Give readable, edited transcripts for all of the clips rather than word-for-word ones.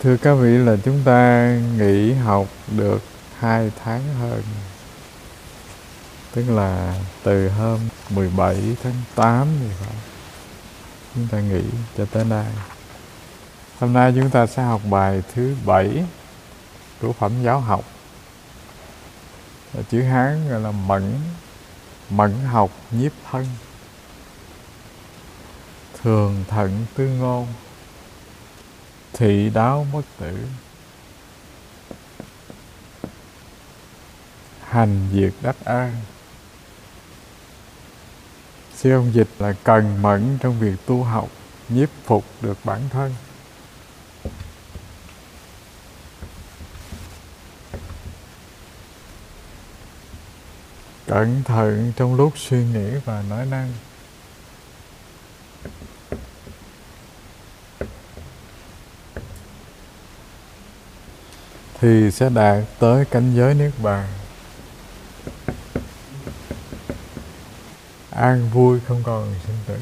Thưa các vị, là chúng ta nghỉ học được 2 tháng hơn. Tức là từ hôm 17 tháng 8 thì phải, chúng ta nghỉ cho tới nay. Hôm nay chúng ta sẽ học bài thứ 7 của phẩm giáo học. Chữ Hán gọi là mẫn. Mẫn học nhiếp thân, thường thận tư ngôn, thị đáo bất tử, hành diệt đắc an. Sư ông dịch là cần mẫn trong việc tu học, nhiếp phục được bản thân. Cẩn thận trong lúc suy nghĩ và nói năng. Thì sẽ đạt tới cảnh giới Niết Bàn. An vui không còn sinh tử.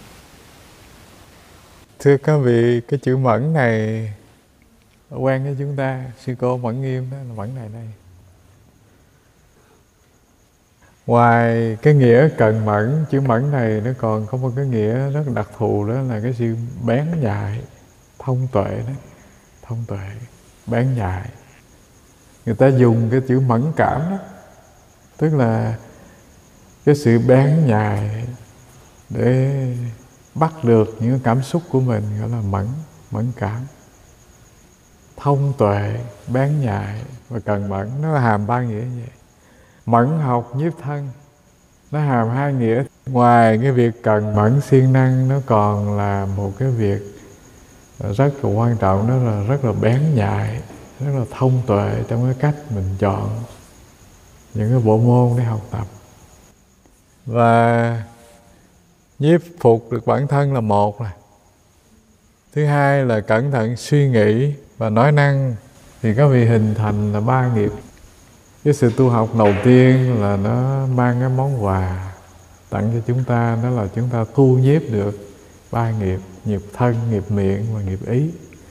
Thưa các vị, cái chữ mẫn này quen với chúng ta. Sư cô Mẫn Nghiêm đó là mẫn này đây. Ngoài cái nghĩa cần mẫn, chữ mẫn này nó còn có một cái nghĩa rất đặc thù, đó là cái sự bén nhạy, thông tuệ đó. Thông tuệ, bén nhạy. Người ta dùng cái chữ mẫn cảm đó, tức là cái sự bén nhạy để bắt được những cảm xúc của mình, gọi là mẫn cảm. Thông tuệ, bén nhạy và cần mẫn, nó hàm 3 nghĩa như vậy. Mẫn học nhiếp thân, nó hàm 2 nghĩa. Ngoài cái việc cần mẫn siêng năng, nó còn là một cái việc rất là quan trọng, đó là rất là bén nhạy, rất là thông tuệ trong cái cách mình chọn những cái bộ môn để học tập. Và nhiếp phục được bản thân là một này. Thứ hai là cẩn thận suy nghĩ và nói năng. Thì các vị hình thành là 3 nghiệp. Cái sự tu học đầu tiên là nó mang cái món quà tặng cho chúng ta, đó là chúng ta thu nhiếp được 3 nghiệp: nghiệp thân, nghiệp miệng và nghiệp ý.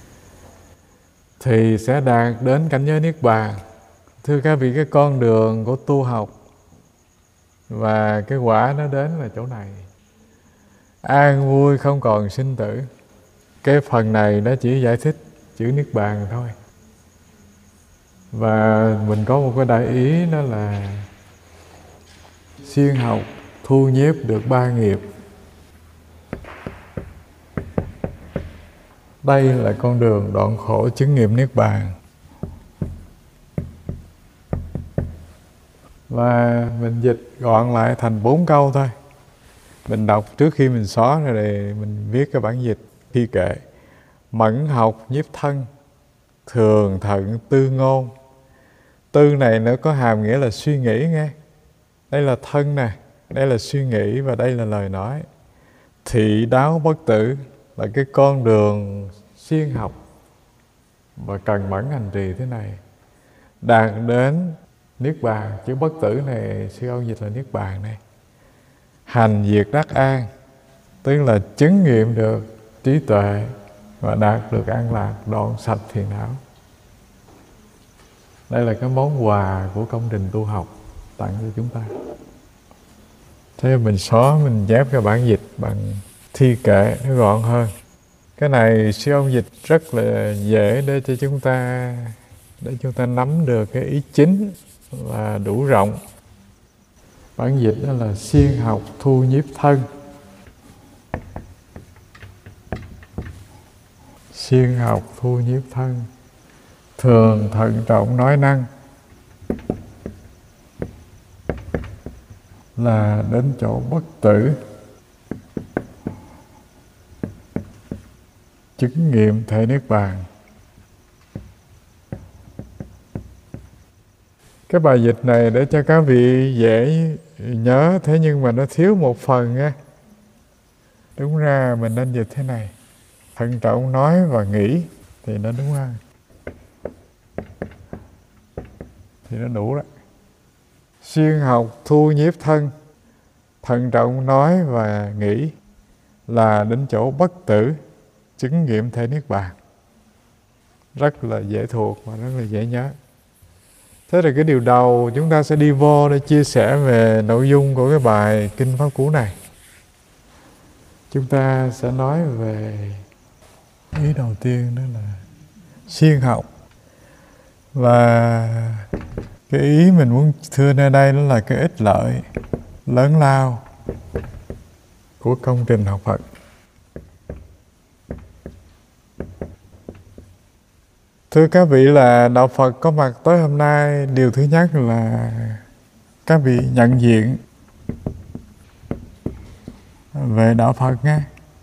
Thì sẽ đạt đến cảnh giới Niết Bàn. Thưa các vị, cái con đường của tu học và cái quả nó đến là chỗ này. An vui không còn sinh tử. Cái phần này nó chỉ giải thích chữ Niết Bàn thôi. Và mình có một cái đại ý, đó là siêng học thu nhiếp được 3 nghiệp. Đây là con đường đoạn khổ chứng nghiệm Niết Bàn. Và mình dịch gọn lại thành 4 câu thôi. Mình đọc trước khi mình xóa ra để mình viết cái bản dịch thi kệ. Mẫn học nhiếp thân, thường thận tư ngôn. Tư này nó có hàm nghĩa là suy nghĩ nghe. Đây là thân nè, đây là suy nghĩ và đây là lời nói. Thị đáo bất tử là cái con đường siêng học và cần mẫn hành trì thế này, đạt đến Niết Bàn. Chữ bất tử này sư ông dịch là Niết Bàn này. Hành diệt đắc an, tức là chứng nghiệm được trí tuệ và đạt được an lạc, đoạn sạch phiền não. Đây là cái món quà của công trình tu học tặng cho chúng ta. Thế mình xóa, mình chép cái bản dịch bằng thi kệ nó gọn hơn. Cái này sư ông dịch rất là dễ để cho chúng ta nắm được cái ý chính và đủ rộng. Bản dịch đó là siêng học thu nhiếp thân. Siêng học thu nhiếp thân, thường thận trọng nói năng, là đến chỗ bất tử, chứng nghiệm thể Niết Bàn. Cái bài dịch này để cho các vị dễ nhớ, thế nhưng mà nó thiếu một phần nha. Đúng ra mình nên dịch thế này: thận trọng nói và nghĩ thì nó đúng hơn, thì nó đủ đó. Siêng học thu nhiếp thân, thận trọng nói và nghĩ, là đến chỗ bất tử, chứng nghiệm thể Niết Bàn. rất là dễ thuộc và rất là dễ nhớ. Thế thì cái điều đầu chúng ta sẽ đi vô để chia sẻ về nội dung của cái bài Kinh Pháp Cú này. Chúng ta sẽ nói về ý đầu tiên, đó là siêng học. Và cái ý mình muốn thưa nơi đây đó là cái ích lợi lớn lao của công trình học Phật. Thưa các vị, là Đạo Phật có mặt tối hôm nay, điều thứ nhất là các vị nhận diện về Đạo Phật nghe.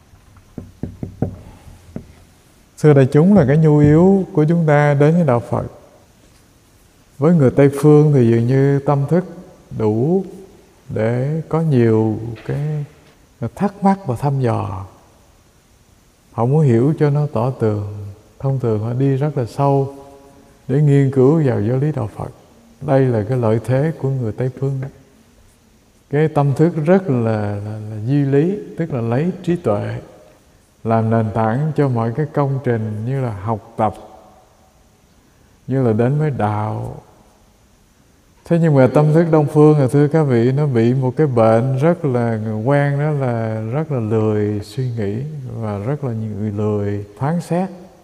Thưa đại chúng, là cái nhu yếu của chúng ta đến với Đạo Phật. Với người Tây Phương thì dường như tâm thức đủ để có nhiều cái thắc mắc và thăm dò. Họ muốn hiểu cho nó tỏ tường. Thông thường họ đi rất là sâu để nghiên cứu vào giáo lý Đạo Phật. Đây là cái lợi thế của người Tây Phương đó. Cái tâm thức rất là duy lý, tức là lấy trí tuệ làm nền tảng cho mọi cái công trình, như là học tập, như là đến với đạo. Thế nhưng mà tâm thức Đông Phương, là thưa các vị, nó bị một cái bệnh rất là quen, đó là rất là lười suy nghĩ và rất là nhiều người lười phán xét.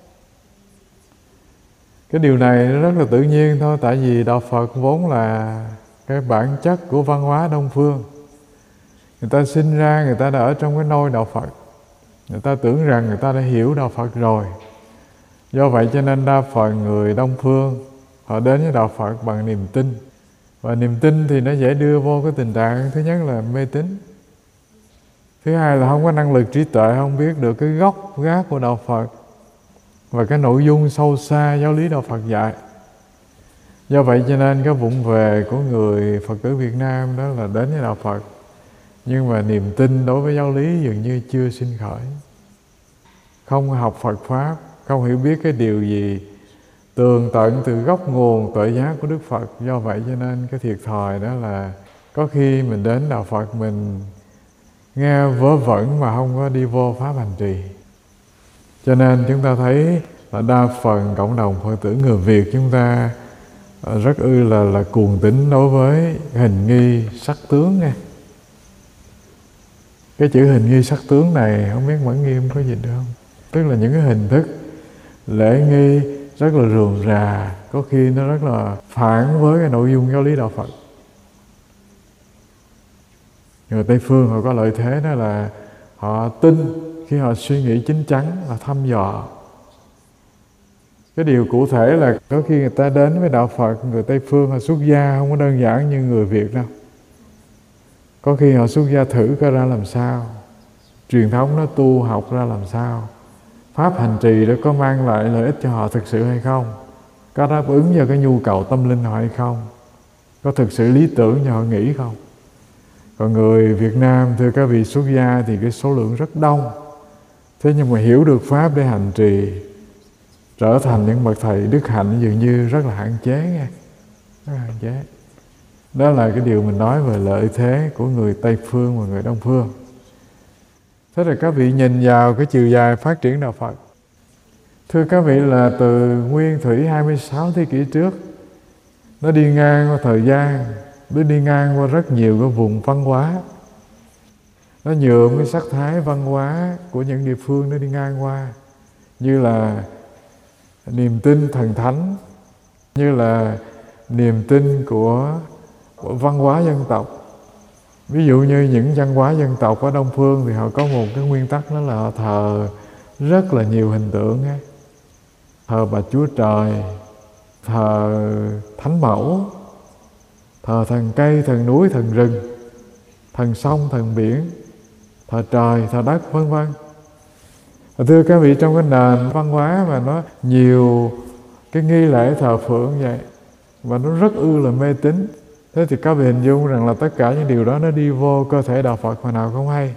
Cái điều này nó rất là tự nhiên thôi, tại vì Đạo Phật vốn là cái bản chất của văn hóa Đông Phương. Người ta sinh ra, người ta đã ở trong cái nôi Đạo Phật. Người ta tưởng rằng người ta đã hiểu Đạo Phật rồi. Do vậy cho nên đa phần người Đông Phương họ đến với Đạo Phật bằng niềm tin. Và niềm tin thì nó dễ đưa vô cái tình trạng, thứ nhất là mê tín. Thứ hai là không có năng lực trí tuệ, không biết được cái gốc gác của Đạo Phật và cái nội dung sâu xa giáo lý Đạo Phật dạy. Do vậy cho nên cái vụng về của người Phật tử Việt Nam đó là đến với Đạo Phật, nhưng mà niềm tin đối với giáo lý dường như chưa sinh khởi. Không học Phật Pháp, không hiểu biết cái điều gì tường tận từ gốc nguồn tuệ giác của Đức Phật. Do vậy cho nên cái thiệt thòi đó là có khi mình đến Đạo Phật mình nghe vớ vẩn mà không có đi vô Pháp hành trì. Cho nên chúng ta thấy là đa phần cộng đồng Phật tử người Việt chúng ta rất là cuồng tín đối với hình nghi sắc tướng nha. Cái chữ hình nghi sắc tướng này không biết Mẫn Nghiêm có dịch được không? Tức là những cái hình thức lễ nghi rất là rườm rà, có khi nó rất là phản với cái nội dung giáo lý Đạo Phật. Người Tây Phương họ có lợi thế, đó là họ tin khi họ suy nghĩ chín chắn và thăm dò. Cái điều cụ thể là có khi người ta đến với Đạo Phật, người Tây Phương họ xuất gia không có đơn giản như người Việt đâu. Có khi họ xuất gia thử coi ra làm sao, truyền thống nó tu học ra làm sao, pháp hành trì đó có mang lại lợi ích cho họ thực sự hay không, có đáp ứng cho cái nhu cầu tâm linh họ hay không, có thực sự lý tưởng cho họ nghĩ không. Còn người Việt Nam, thưa các vị, xuất gia thì cái số lượng rất đông. Thế nhưng mà hiểu được pháp để hành trì, trở thành những bậc thầy đức hạnh dường như rất là hạn chế nghe. Rất là hạn chế. Đó là cái điều mình nói về lợi thế của người Tây Phương và người Đông Phương. Thế là các vị nhìn vào cái chiều dài phát triển Đạo Phật. Thưa các vị, là từ Nguyên Thủy 26 thế kỷ trước, nó đi ngang qua thời gian, nó đi ngang qua rất nhiều cái vùng văn hóa. Nó nhuộm cái sắc thái văn hóa của những địa phương nó đi ngang qua, như là niềm tin thần thánh, như là niềm tin của văn hóa dân tộc. Ví dụ như những văn hóa dân tộc ở Đông Phương thì họ có một cái nguyên tắc, đó là họ thờ rất là nhiều hình tượng ấy. Thờ Bà Chúa Trời, thờ Thánh Mẫu, thờ thần cây, thần núi, thần rừng, thần sông, thần biển, thờ trời, thờ đất, vân vân. Thưa các vị, trong cái nền văn hóa mà nó nhiều cái nghi lễ thờ phượng vậy, và nó rất là mê tín. Thế thì các vị hình dung rằng là tất cả những điều đó nó đi vô cơ thể Đạo Phật mà nào không hay.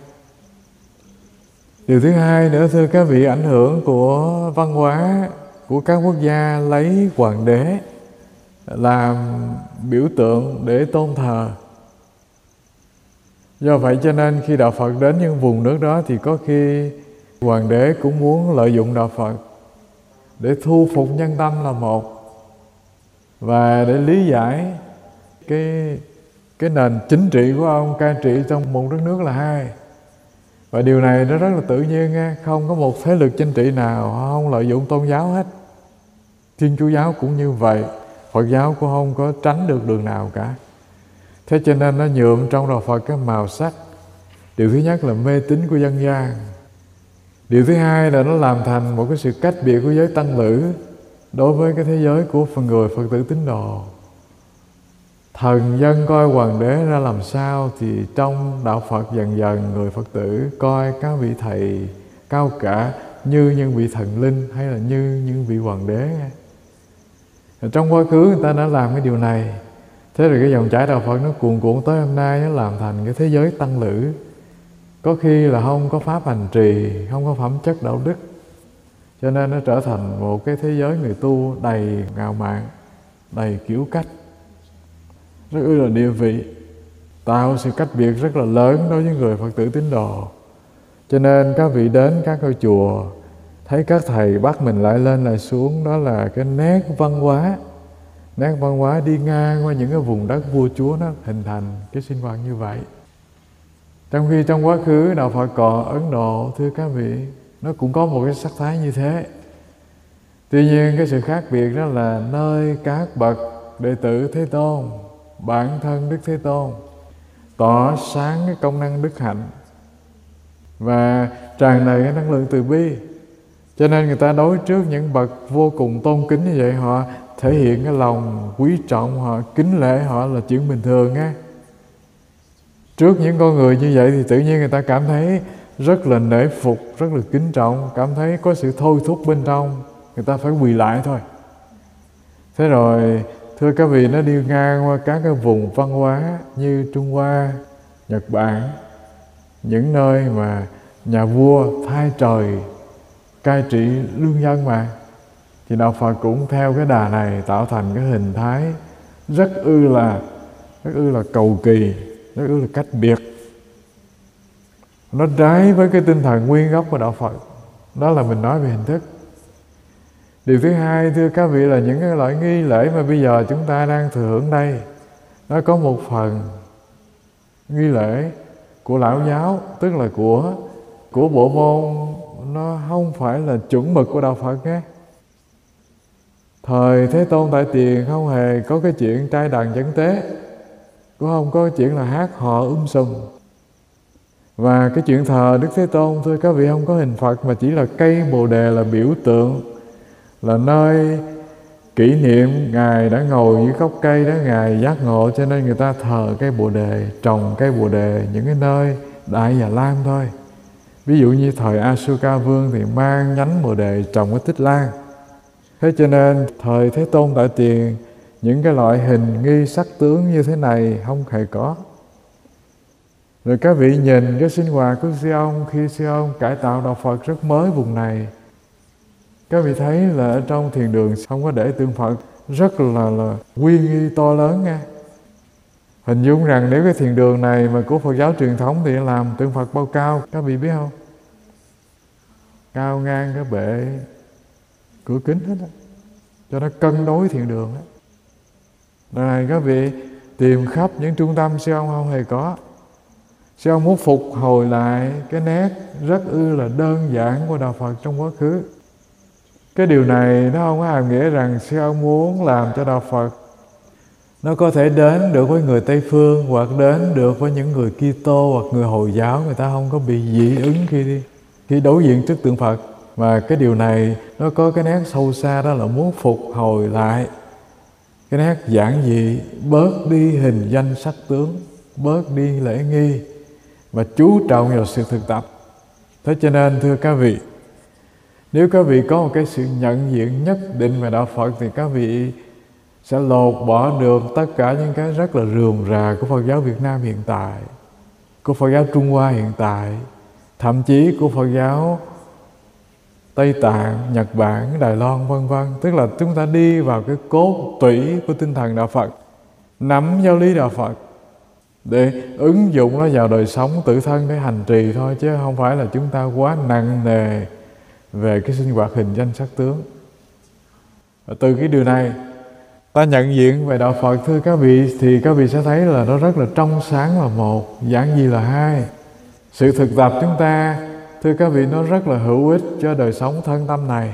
Điều thứ hai nữa, thưa các vị, ảnh hưởng của văn hóa của các quốc gia lấy hoàng đế làm biểu tượng để tôn thờ. Do vậy cho nên khi Đạo Phật đến những vùng nước đó thì có khi hoàng đế cũng muốn lợi dụng Đạo Phật để thu phục nhân tâm là một, và để lý giải cái nền chính trị của ông cai trị trong một đất nước là hai. Và điều này nó rất là tự nhiên nha, không có một thế lực chính trị nào không lợi dụng tôn giáo hết. Thiên Chúa giáo cũng như vậy, Phật giáo cũng không có tránh được đường nào cả. Thế cho nên nó nhuộm trong đạo Phật cái màu sắc. Điều thứ nhất là mê tín của dân gian. Điều thứ hai là nó làm thành một cái sự cách biệt của giới tăng lữ đối với cái thế giới của phần người Phật tử tín đồ. Thần dân coi hoàng đế ra làm sao, thì trong đạo Phật dần dần người Phật tử coi các vị thầy cao cả như những vị thần linh hay là như những vị hoàng đế. Trong quá khứ người ta đã làm cái điều này. Thế rồi cái dòng chảy đạo Phật nó cuồn cuộn tới hôm nay, nó làm thành cái thế giới tăng lữ. Có khi là không có pháp hành trì, không có phẩm chất đạo đức, cho nên nó trở thành một cái thế giới người tu đầy ngạo mạn, đầy kiểu cách, rất là địa vị, tạo sự cách biệt rất là lớn đối với người Phật tử tín đồ. Cho nên các vị đến các ngôi chùa, thấy các thầy bắt mình lại lên lại xuống, đó là cái nét văn hóa. Nét văn hóa đi ngang qua những cái vùng đất vua chúa, nó hình thành cái sinh hoạt như vậy. Trong khi trong quá khứ đạo Phật còn Ấn Độ, thưa các vị, nó cũng có một cái sắc thái như thế. Tuy nhiên cái sự khác biệt đó là nơi các bậc đệ tử Thế Tôn, bản thân Đức Thế Tôn tỏ sáng cái công năng đức hạnh và tràn đầy cái năng lượng từ bi, cho nên người ta đối trước những bậc vô cùng tôn kính như vậy, họ thể hiện cái lòng quý trọng, họ kính lễ họ là chuyện bình thường á. Trước những con người như vậy thì tự nhiên người ta cảm thấy rất là nể phục, rất là kính trọng, cảm thấy có sự thôi thúc bên trong, người ta phải quỳ lại thôi. Thế rồi thưa các vị, nó đi ngang qua các cái vùng văn hóa như Trung Hoa, Nhật Bản, những nơi mà nhà vua thay trời cai trị lương dân mà, thì đạo Phật cũng theo cái đà này tạo thành cái hình thái rất ư là cầu kỳ, rất ư là cách biệt. Nó trái với cái tinh thần nguyên gốc của đạo Phật. Đó là mình nói về hình thức. Điều thứ hai, thưa các vị, là những cái loại nghi lễ mà bây giờ chúng ta đang thừa hưởng đây, nó có một phần nghi lễ của lão giáo, tức là của bộ môn, nó không phải là chuẩn mực của đạo Phật nhé. Thời Thế Tôn tại tiền không hề có cái chuyện trai đàn chấn tế, cũng không có cái chuyện là hát hò sùm. Và cái chuyện thờ Đức Thế Tôn, thưa các vị, không có hình Phật, mà chỉ là cây Bồ Đề là biểu tượng, là nơi kỷ niệm Ngài đã ngồi dưới gốc cây đó, Ngài giác ngộ, cho nên người ta thờ cây Bồ Đề, trồng cây Bồ Đề những cái nơi Đại Già Lam thôi. Ví dụ như thời Asoka Vương thì mang nhánh Bồ Đề trồng ở Tích Lan. Thế cho nên thời Thế Tôn tại tiền, những cái loại hình nghi sắc tướng như thế này không hề có. Rồi các vị nhìn cái sinh hoạt của sư ông khi sư ông cải tạo đạo Phật rất mới vùng này. Các vị thấy là ở trong thiền đường không có để tượng Phật, rất là uy nghi to lớn nha. Hình dung rằng nếu cái thiền đường này mà của Phật giáo truyền thống thì làm tượng Phật bao cao, các vị biết không? Cao ngang cái bệ cửa kính hết á, cho nó cân đối thiền đường á. Đời này các vị tìm khắp những trung tâm sư ông không hề có. Sư ông muốn phục hồi lại cái nét rất là đơn giản của đạo Phật trong quá khứ. Cái điều này nó không có hàm nghĩa rằng sư ông muốn làm cho đạo Phật nó có thể đến được với người Tây Phương, hoặc đến được với những người Kitô hoặc người Hồi giáo, người ta không có bị dị ứng khi đối diện trước tượng Phật. Mà cái điều này nó có cái nét sâu xa, đó là muốn phục hồi lại cái nét giản dị, bớt đi hình danh sắc tướng, bớt đi lễ nghi, và chú trọng vào sự thực tập. Thế cho nên thưa các vị, nếu các vị có một cái sự nhận diện nhất định về đạo Phật thì các vị sẽ lột bỏ được tất cả những cái rất là rườm rà của Phật giáo Việt Nam hiện tại, của Phật giáo Trung Hoa hiện tại, thậm chí của Phật giáo Tây Tạng, Nhật Bản, Đài Loan vân vân. Tức là chúng ta đi vào cái cốt tủy của tinh thần đạo Phật, nắm giáo lý đạo Phật để ứng dụng nó vào đời sống tự thân để hành trì thôi, chứ không phải là chúng ta quá nặng nề về cái sinh hoạt hình danh sắc tướng. Và từ cái điều này ta nhận diện về đạo Phật, thưa các vị, thì các vị sẽ thấy là nó rất là trong sáng là một, giản dị là hai. Sự thực tập chúng ta, thưa các vị, nó rất là hữu ích cho đời sống thân tâm này.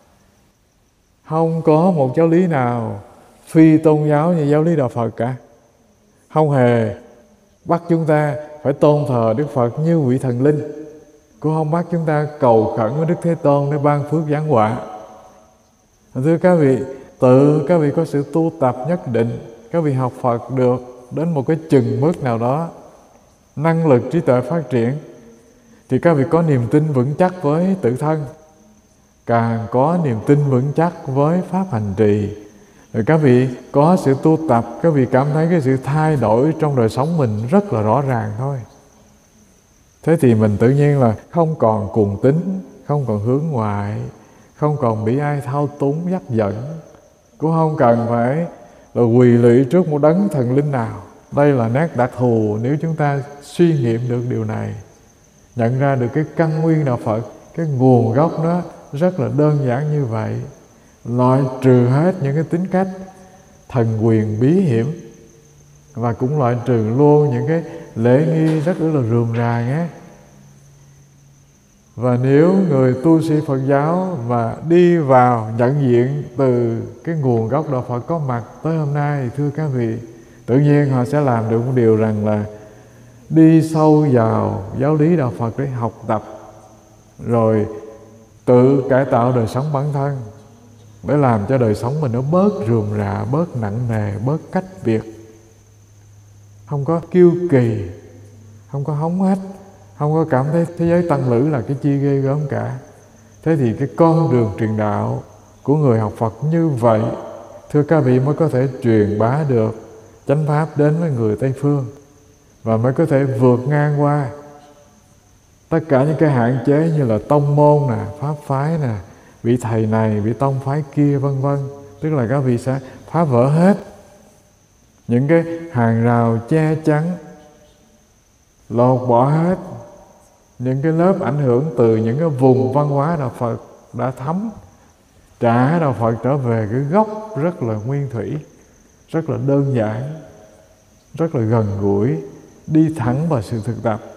Không có một giáo lý nào phi tôn giáo như giáo lý đạo Phật cả. Không hề bắt chúng ta phải tôn thờ Đức Phật như vị thần linh, cũng không bắt chúng ta cầu khẩn với Đức Thế Tôn để ban phước giáng họa. Thưa các vị, tự các vị có sự tu tập nhất định, các vị học Phật được đến một cái chừng mức nào đó, năng lực trí tuệ phát triển, thì các vị có niềm tin vững chắc với tự thân, càng có niềm tin vững chắc với pháp hành trì. Rồi các vị có sự tu tập, các vị cảm thấy cái sự thay đổi trong đời sống mình rất là rõ ràng thôi. Thế thì mình tự nhiên là không còn cuồng tín, không còn hướng ngoại, không còn bị ai thao túng dắt dẫn, cũng không cần phải là quỳ lụy trước một đấng thần linh nào. Đây là nét đặc thù nếu chúng ta suy nghiệm được điều này, nhận ra được cái căn nguyên đạo Phật, cái nguồn gốc nó rất là đơn giản như vậy, loại trừ hết những cái tính cách thần quyền bí hiểm, và cũng loại trừ luôn những cái lễ nghi rất là rườm rà nhé. Và nếu người tu sĩ Phật giáo mà đi vào nhận diện từ cái nguồn gốc đạo Phật có mặt tới hôm nay, thưa các vị, tự nhiên họ sẽ làm được một điều rằng là đi sâu vào giáo lý đạo Phật để học tập, rồi tự cải tạo đời sống bản thân, để làm cho đời sống mình nó bớt rườm rà, bớt nặng nề, bớt cách biệt, không có kiêu kỳ, không có hống hách, không có cảm thấy thế giới tăng lữ là cái chi ghê gớm cả. Thế thì cái con đường truyền đạo của người học Phật như vậy, thưa các vị, mới có thể truyền bá được chánh pháp đến với người Tây Phương, và mới có thể vượt ngang qua tất cả những cái hạn chế như là tông môn nè, pháp phái nè, vị thầy này, vị tông phái kia, vân vân. Tức là các vị sẽ phá vỡ hết những cái hàng rào che chắn, lột bỏ hết những cái lớp ảnh hưởng từ những cái vùng văn hóa đạo Phật đã thấm, trả đạo Phật trở về cái gốc rất là nguyên thủy, rất là đơn giản, rất là gần gũi, đi thẳng vào sự thực tập.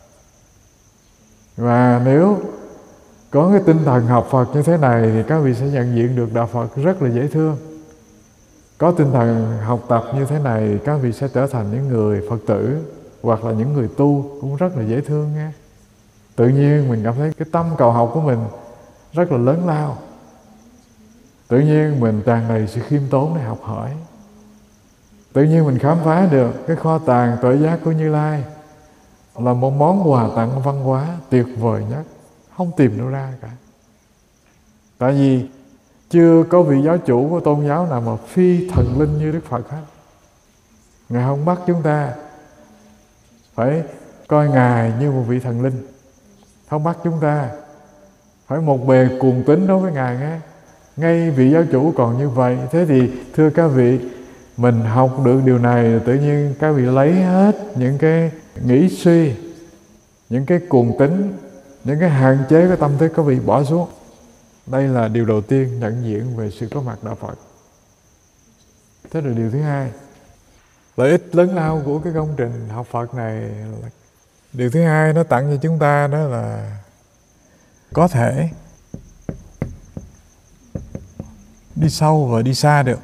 Và nếu có cái tinh thần học Phật như thế này thì các vị sẽ nhận diện được đạo Phật rất là dễ thương. Có tinh thần học tập như thế này, các vị sẽ trở thành những người Phật tử hoặc là những người tu cũng rất là dễ thương nha. Tự nhiên mình cảm thấy cái tâm cầu học của mình rất là lớn lao. Tự nhiên mình tràn đầy sự khiêm tốn để học hỏi. Tự nhiên mình khám phá được cái kho tàng tuệ giác của Như Lai là một món quà tặng văn hóa tuyệt vời nhất, không tìm đâu ra cả. Tại vì chưa có vị giáo chủ của tôn giáo nào mà phi thần linh như Đức Phật hết. Ngài không bắt chúng ta phải coi Ngài như một vị thần linh, không bắt chúng ta phải một bề cuồng tín đối với Ngài nghe. Ngay vị giáo chủ còn như vậy. Thế thì thưa các vị, mình học được điều này, tự nhiên các vị lấy hết những cái nghĩ suy, những cái cuồng tín, những cái hạn chế của tâm thức các vị bỏ xuống. Đây là điều đầu tiên nhận diện về sự có mặt đạo Phật. Thế rồi điều thứ hai, lợi ích lớn lao của cái công trình học Phật này, điều thứ hai nó tặng cho chúng ta đó là có thể đi sâu và đi xa được.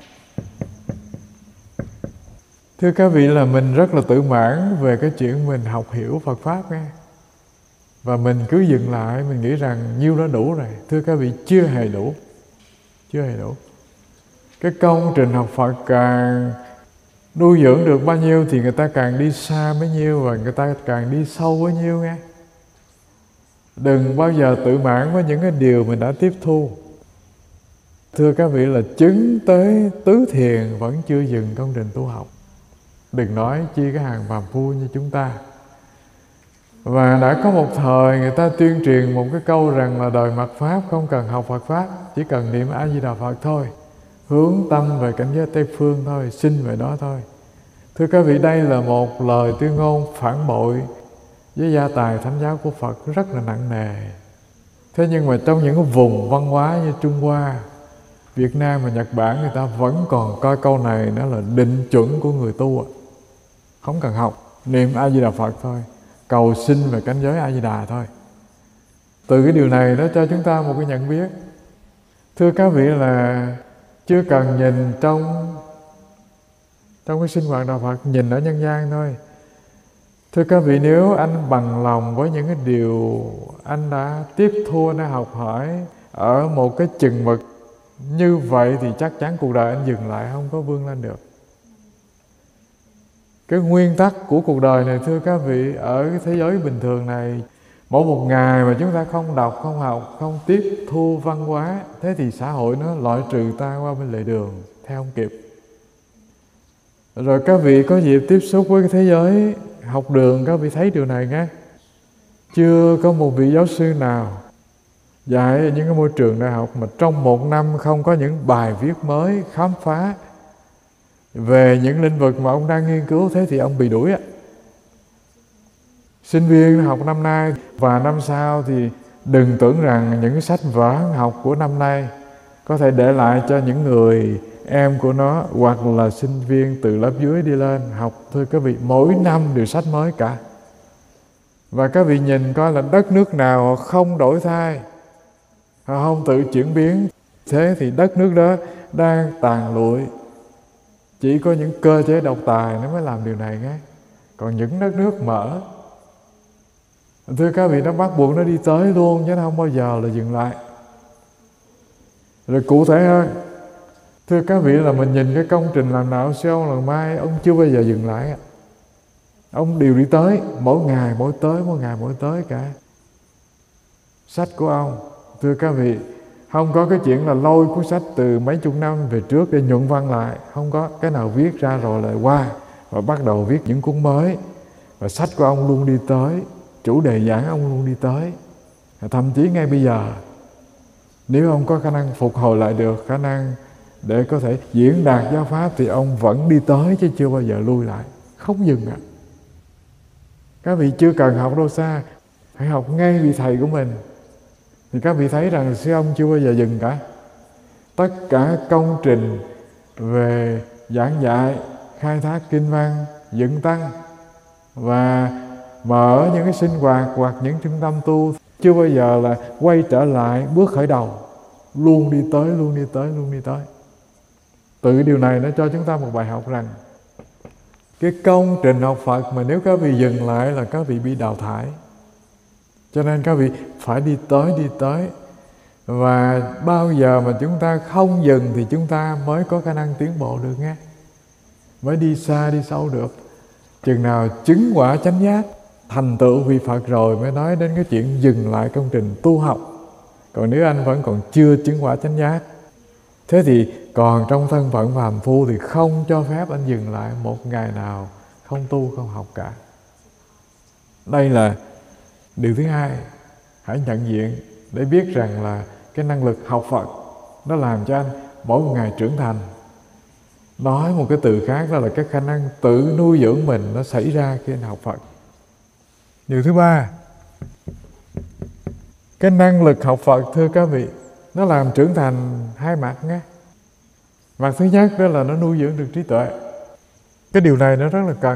Thưa các vị, là mình rất là tự mãn về cái chuyện mình học hiểu Phật Pháp nghe. Và mình cứ dừng lại, mình nghĩ rằng nhiêu đó đủ rồi. Thưa các vị, chưa hề đủ. Chưa hề đủ. Cái công trình học Phật càng nuôi dưỡng được bao nhiêu thì người ta càng đi xa bấy nhiêu, và người ta càng đi sâu bấy nhiêu nghe. Đừng bao giờ tự mãn với những cái điều mình đã tiếp thu. Thưa các vị, là chứng tới tứ thiền vẫn chưa dừng công trình tu học. Đừng nói chi cái hàng phàm phu như chúng ta. Và đã có một thời người ta tuyên truyền một cái câu rằng là đời mạt Pháp không cần học Phật Pháp, chỉ cần niệm A Di Đà Phật thôi, hướng tâm về cảnh giới Tây Phương thôi, sinh về đó thôi. Thưa các vị, đây là một lời tuyên ngôn phản bội với gia tài thánh giáo của Phật rất là nặng nề. Thế nhưng mà trong những cái vùng văn hóa như Trung Hoa, Việt Nam và Nhật Bản người ta vẫn còn coi câu này nó là định chuẩn của người tu. Không cần học, niệm A Di Đà Phật thôi, cầu xin về cảnh giới A Di Đà thôi. Từ cái điều này nó cho chúng ta một cái nhận biết. Thưa các vị, là chưa cần nhìn trong cái sinh hoạt đạo Phật, nhìn ở nhân gian thôi. Thưa các vị, nếu anh bằng lòng với những cái điều anh đã tiếp thu, anh đã học hỏi ở một cái chừng mực như vậy, thì chắc chắn cuộc đời anh dừng lại, không có vươn lên được. Cái nguyên tắc của cuộc đời này, thưa các vị, ở cái thế giới bình thường này, mỗi một ngày mà chúng ta không đọc, không học, không tiếp thu văn hóa, thế thì xã hội nó loại trừ ta qua bên lề đường, theo không kịp. Rồi các vị có dịp tiếp xúc với cái thế giới học đường, các vị thấy điều này nhé. Chưa có một vị giáo sư nào dạy ở những cái môi trường đại học mà trong một năm không có những bài viết mới, khám phá về những lĩnh vực mà ông đang nghiên cứu, thế thì ông bị đuổi. Sinh viên học năm nay và năm sau thì đừng tưởng rằng những cái sách vở học của năm nay có thể để lại cho những người em của nó hoặc là sinh viên từ lớp dưới đi lên học. Thưa các vị, mỗi năm đều sách mới cả. Và các vị nhìn coi là đất nước nào không đổi thay, họ không tự chuyển biến, thế thì đất nước đó đang tàn lụi. Chỉ có những cơ chế độc tài nó mới làm điều này nhé. Còn những đất nước mở, thưa các vị, nó bắt buộc nó đi tới luôn, chứ nó không bao giờ là dừng lại. Rồi cụ thể hơn, thưa các vị, là mình nhìn cái công trình làm đạo sư ông Lần Mai, ông chưa bao giờ dừng lại. Ông đều đi tới, mỗi ngày mỗi tới, mỗi ngày mỗi tới cả. Sách của ông, thưa các vị, không có cái chuyện là lôi cuốn sách từ mấy chục năm về trước để nhuận văn lại. Không có, cái nào viết ra rồi lại qua và bắt đầu viết những cuốn mới. Và sách của ông luôn đi tới, chủ đề giảng ông luôn đi tới. Thậm chí ngay bây giờ, nếu ông có khả năng phục hồi lại được, khả năng để có thể diễn đạt giáo pháp, thì ông vẫn đi tới chứ chưa bao giờ lui lại, không dừng ạ. Các vị chưa cần học đâu xa, hãy học ngay vị thầy của mình, thì các vị thấy rằng sư ông chưa bao giờ dừng cả. Tất cả công trình về giảng dạy, khai thác kinh văn, dựng tăng và mở những cái sinh hoạt hoặc những trung tâm tu, chưa bao giờ là quay trở lại bước khởi đầu, luôn đi tới, luôn đi tới, luôn đi tới. Từ cái điều này nó cho chúng ta một bài học rằng cái công trình học Phật mà nếu các vị dừng lại là các vị bị đào thải. Cho nên các vị phải đi tới. Và bao giờ mà chúng ta không dừng thì chúng ta mới có khả năng tiến bộ được nghe. Mới đi xa, đi sâu được. Chừng nào chứng quả chánh giác, thành tựu vị Phật rồi mới nói đến cái chuyện dừng lại công trình tu học. Còn nếu anh vẫn còn chưa chứng quả chánh giác, thế thì còn trong thân phận phàm phu thì không cho phép anh dừng lại một ngày nào không tu, không học cả. Đây là điều thứ hai, hãy nhận diện để biết rằng là cái năng lực học Phật nó làm cho anh mỗi một ngày trưởng thành. Nói một cái từ khác đó là cái khả năng tự nuôi dưỡng mình nó xảy ra khi anh học Phật. Điều thứ ba, cái năng lực học Phật, thưa các vị, nó làm trưởng thành hai mặt nhé. Mặt thứ nhất đó là nó nuôi dưỡng được trí tuệ. Cái điều này nó rất là cần.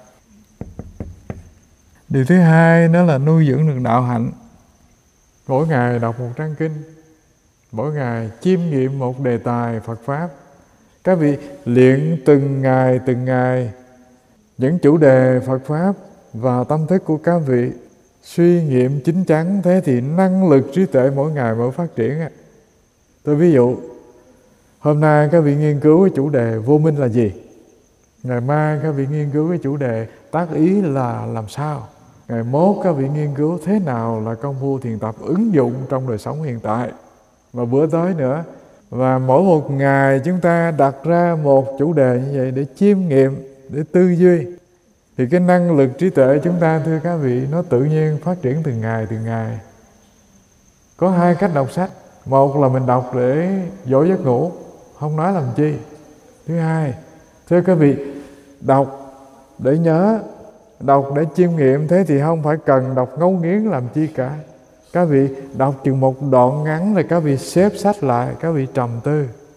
Điều thứ hai nó là nuôi dưỡng được đạo hạnh. Mỗi ngày đọc một trang kinh, mỗi ngày chiêm nghiệm một đề tài Phật Pháp. Các vị luyện từng ngày những chủ đề Phật Pháp vào tâm thức của các vị, suy nghiệm chín chắn, thế thì năng lực trí tuệ mỗi ngày mỗi phát triển. Tôi ví dụ, hôm nay các vị nghiên cứu cái chủ đề vô minh là gì, ngày mai các vị nghiên cứu cái chủ đề tác ý là làm sao, ngày mốt các vị nghiên cứu thế nào là công phu thiền tập ứng dụng trong đời sống hiện tại, và bữa tới nữa. Và mỗi một ngày chúng ta đặt ra một chủ đề như vậy để chiêm nghiệm, để tư duy, thì cái năng lực trí tuệ chúng ta, thưa các vị, nó tự nhiên phát triển từng ngày. Có hai cách đọc sách. Một là mình đọc để dỗ giấc ngủ, không nói làm chi. Thứ hai, thưa các vị, đọc để nhớ, đọc để chiêm nghiệm, thế thì không phải cần đọc ngấu nghiến làm chi cả. Các vị đọc chừng một đoạn ngắn rồi các vị xếp sách lại, các vị trầm tư.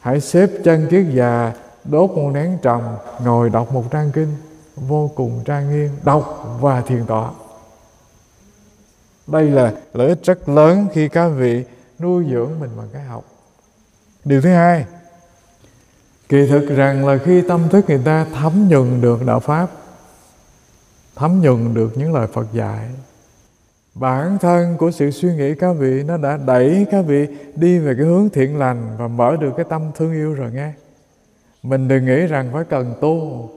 Hãy xếp chân kiết già, đốt một nén trầm, ngồi đọc một trang kinh vô cùng trang nghiêm, đọc và thiền tọa. Đây là lợi ích rất lớn khi các vị nuôi dưỡng mình bằng cái học. Điều thứ hai, kỳ thực rằng là khi tâm thức người ta thấm nhuần được đạo Pháp, thấm nhuần được những lời Phật dạy, bản thân của sự suy nghĩ các vị nó đã đẩy các vị đi về cái hướng thiện lành và mở được cái tâm thương yêu rồi nghe. Mình đừng nghĩ rằng phải cần tu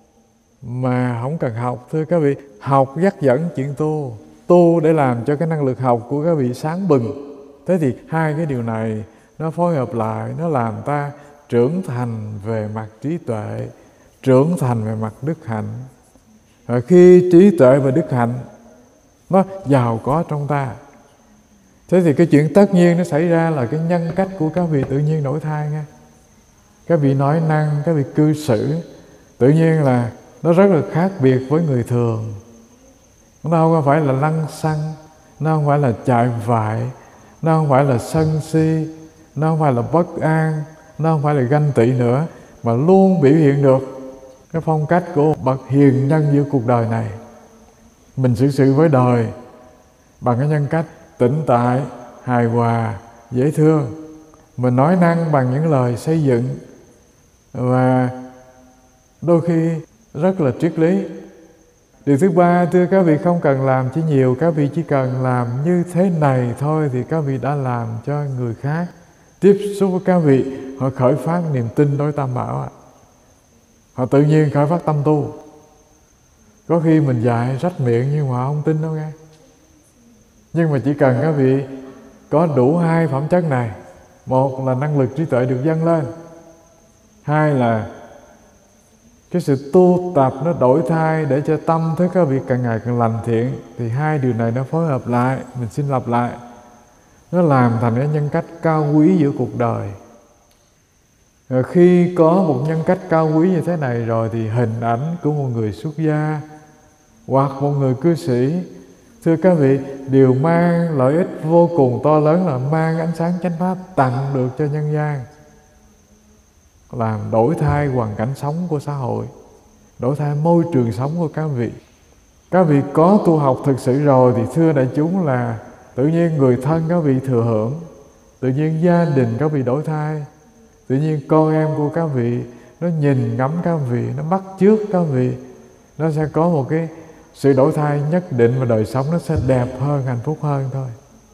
mà không cần học. Thưa các vị, học dắt dẫn chuyện tu, tu để làm cho cái năng lực học của các vị sáng bừng. Thế thì hai cái điều này nó phối hợp lại, nó làm ta trưởng thành về mặt trí tuệ, trưởng thành về mặt đức hạnh. Và khi trí tuệ và đức hạnh nó giàu có trong ta, thế thì cái chuyện tất nhiên nó xảy ra là cái nhân cách của các vị tự nhiên đổi thay nha. Các vị nói năng, các vị cư xử tự nhiên là nó rất là khác biệt với người thường. Nó không phải là lăng xăng, nó không phải là chạy vại, nó không phải là sân si, nó không phải là bất an, nó không phải là ganh tị nữa, mà luôn biểu hiện được cái phong cách của bậc hiền nhân giữa cuộc đời này. Mình xử sự với đời bằng cái nhân cách tĩnh tại, hài hòa, dễ thương. Mình nói năng bằng những lời xây dựng và đôi khi rất là triết lý. Điều thứ ba, thưa các vị, không cần làm chỉ nhiều, các vị chỉ cần làm như thế này thôi thì các vị đã làm cho người khác tiếp xúc với các vị, họ khởi phát niềm tin đối Tam Bảo. Họ tự nhiên khởi phát tâm tu. Có khi mình dạy rách miệng nhưng mà họ không tin đâu nghe. Nhưng mà chỉ cần các vị có đủ hai phẩm chất này, một là năng lực trí tuệ được dâng lên, hai là cái sự tu tập nó đổi thay để cho tâm thức các vị càng ngày càng lành thiện, thì hai điều này nó phối hợp lại, mình xin lặp lại, nó làm thành cái nhân cách cao quý giữa cuộc đời. Rồi khi có một nhân cách cao quý như thế này rồi thì hình ảnh của một người xuất gia hoặc một người cư sĩ, thưa các vị, đều mang lợi ích vô cùng to lớn, là mang ánh sáng chánh pháp tặng được cho nhân gian, làm đổi thay hoàn cảnh sống của xã hội, đổi thay môi trường sống của các vị. Các vị có tu học thực sự rồi thì thưa đại chúng là tự nhiên người thân các vị thừa hưởng, tự nhiên gia đình các vị đổi thay, tự nhiên con em của các vị nó nhìn ngắm các vị, nó bắt chước các vị, nó sẽ có một cái sự đổi thay nhất định và đời sống nó sẽ đẹp hơn, hạnh phúc hơn thôi.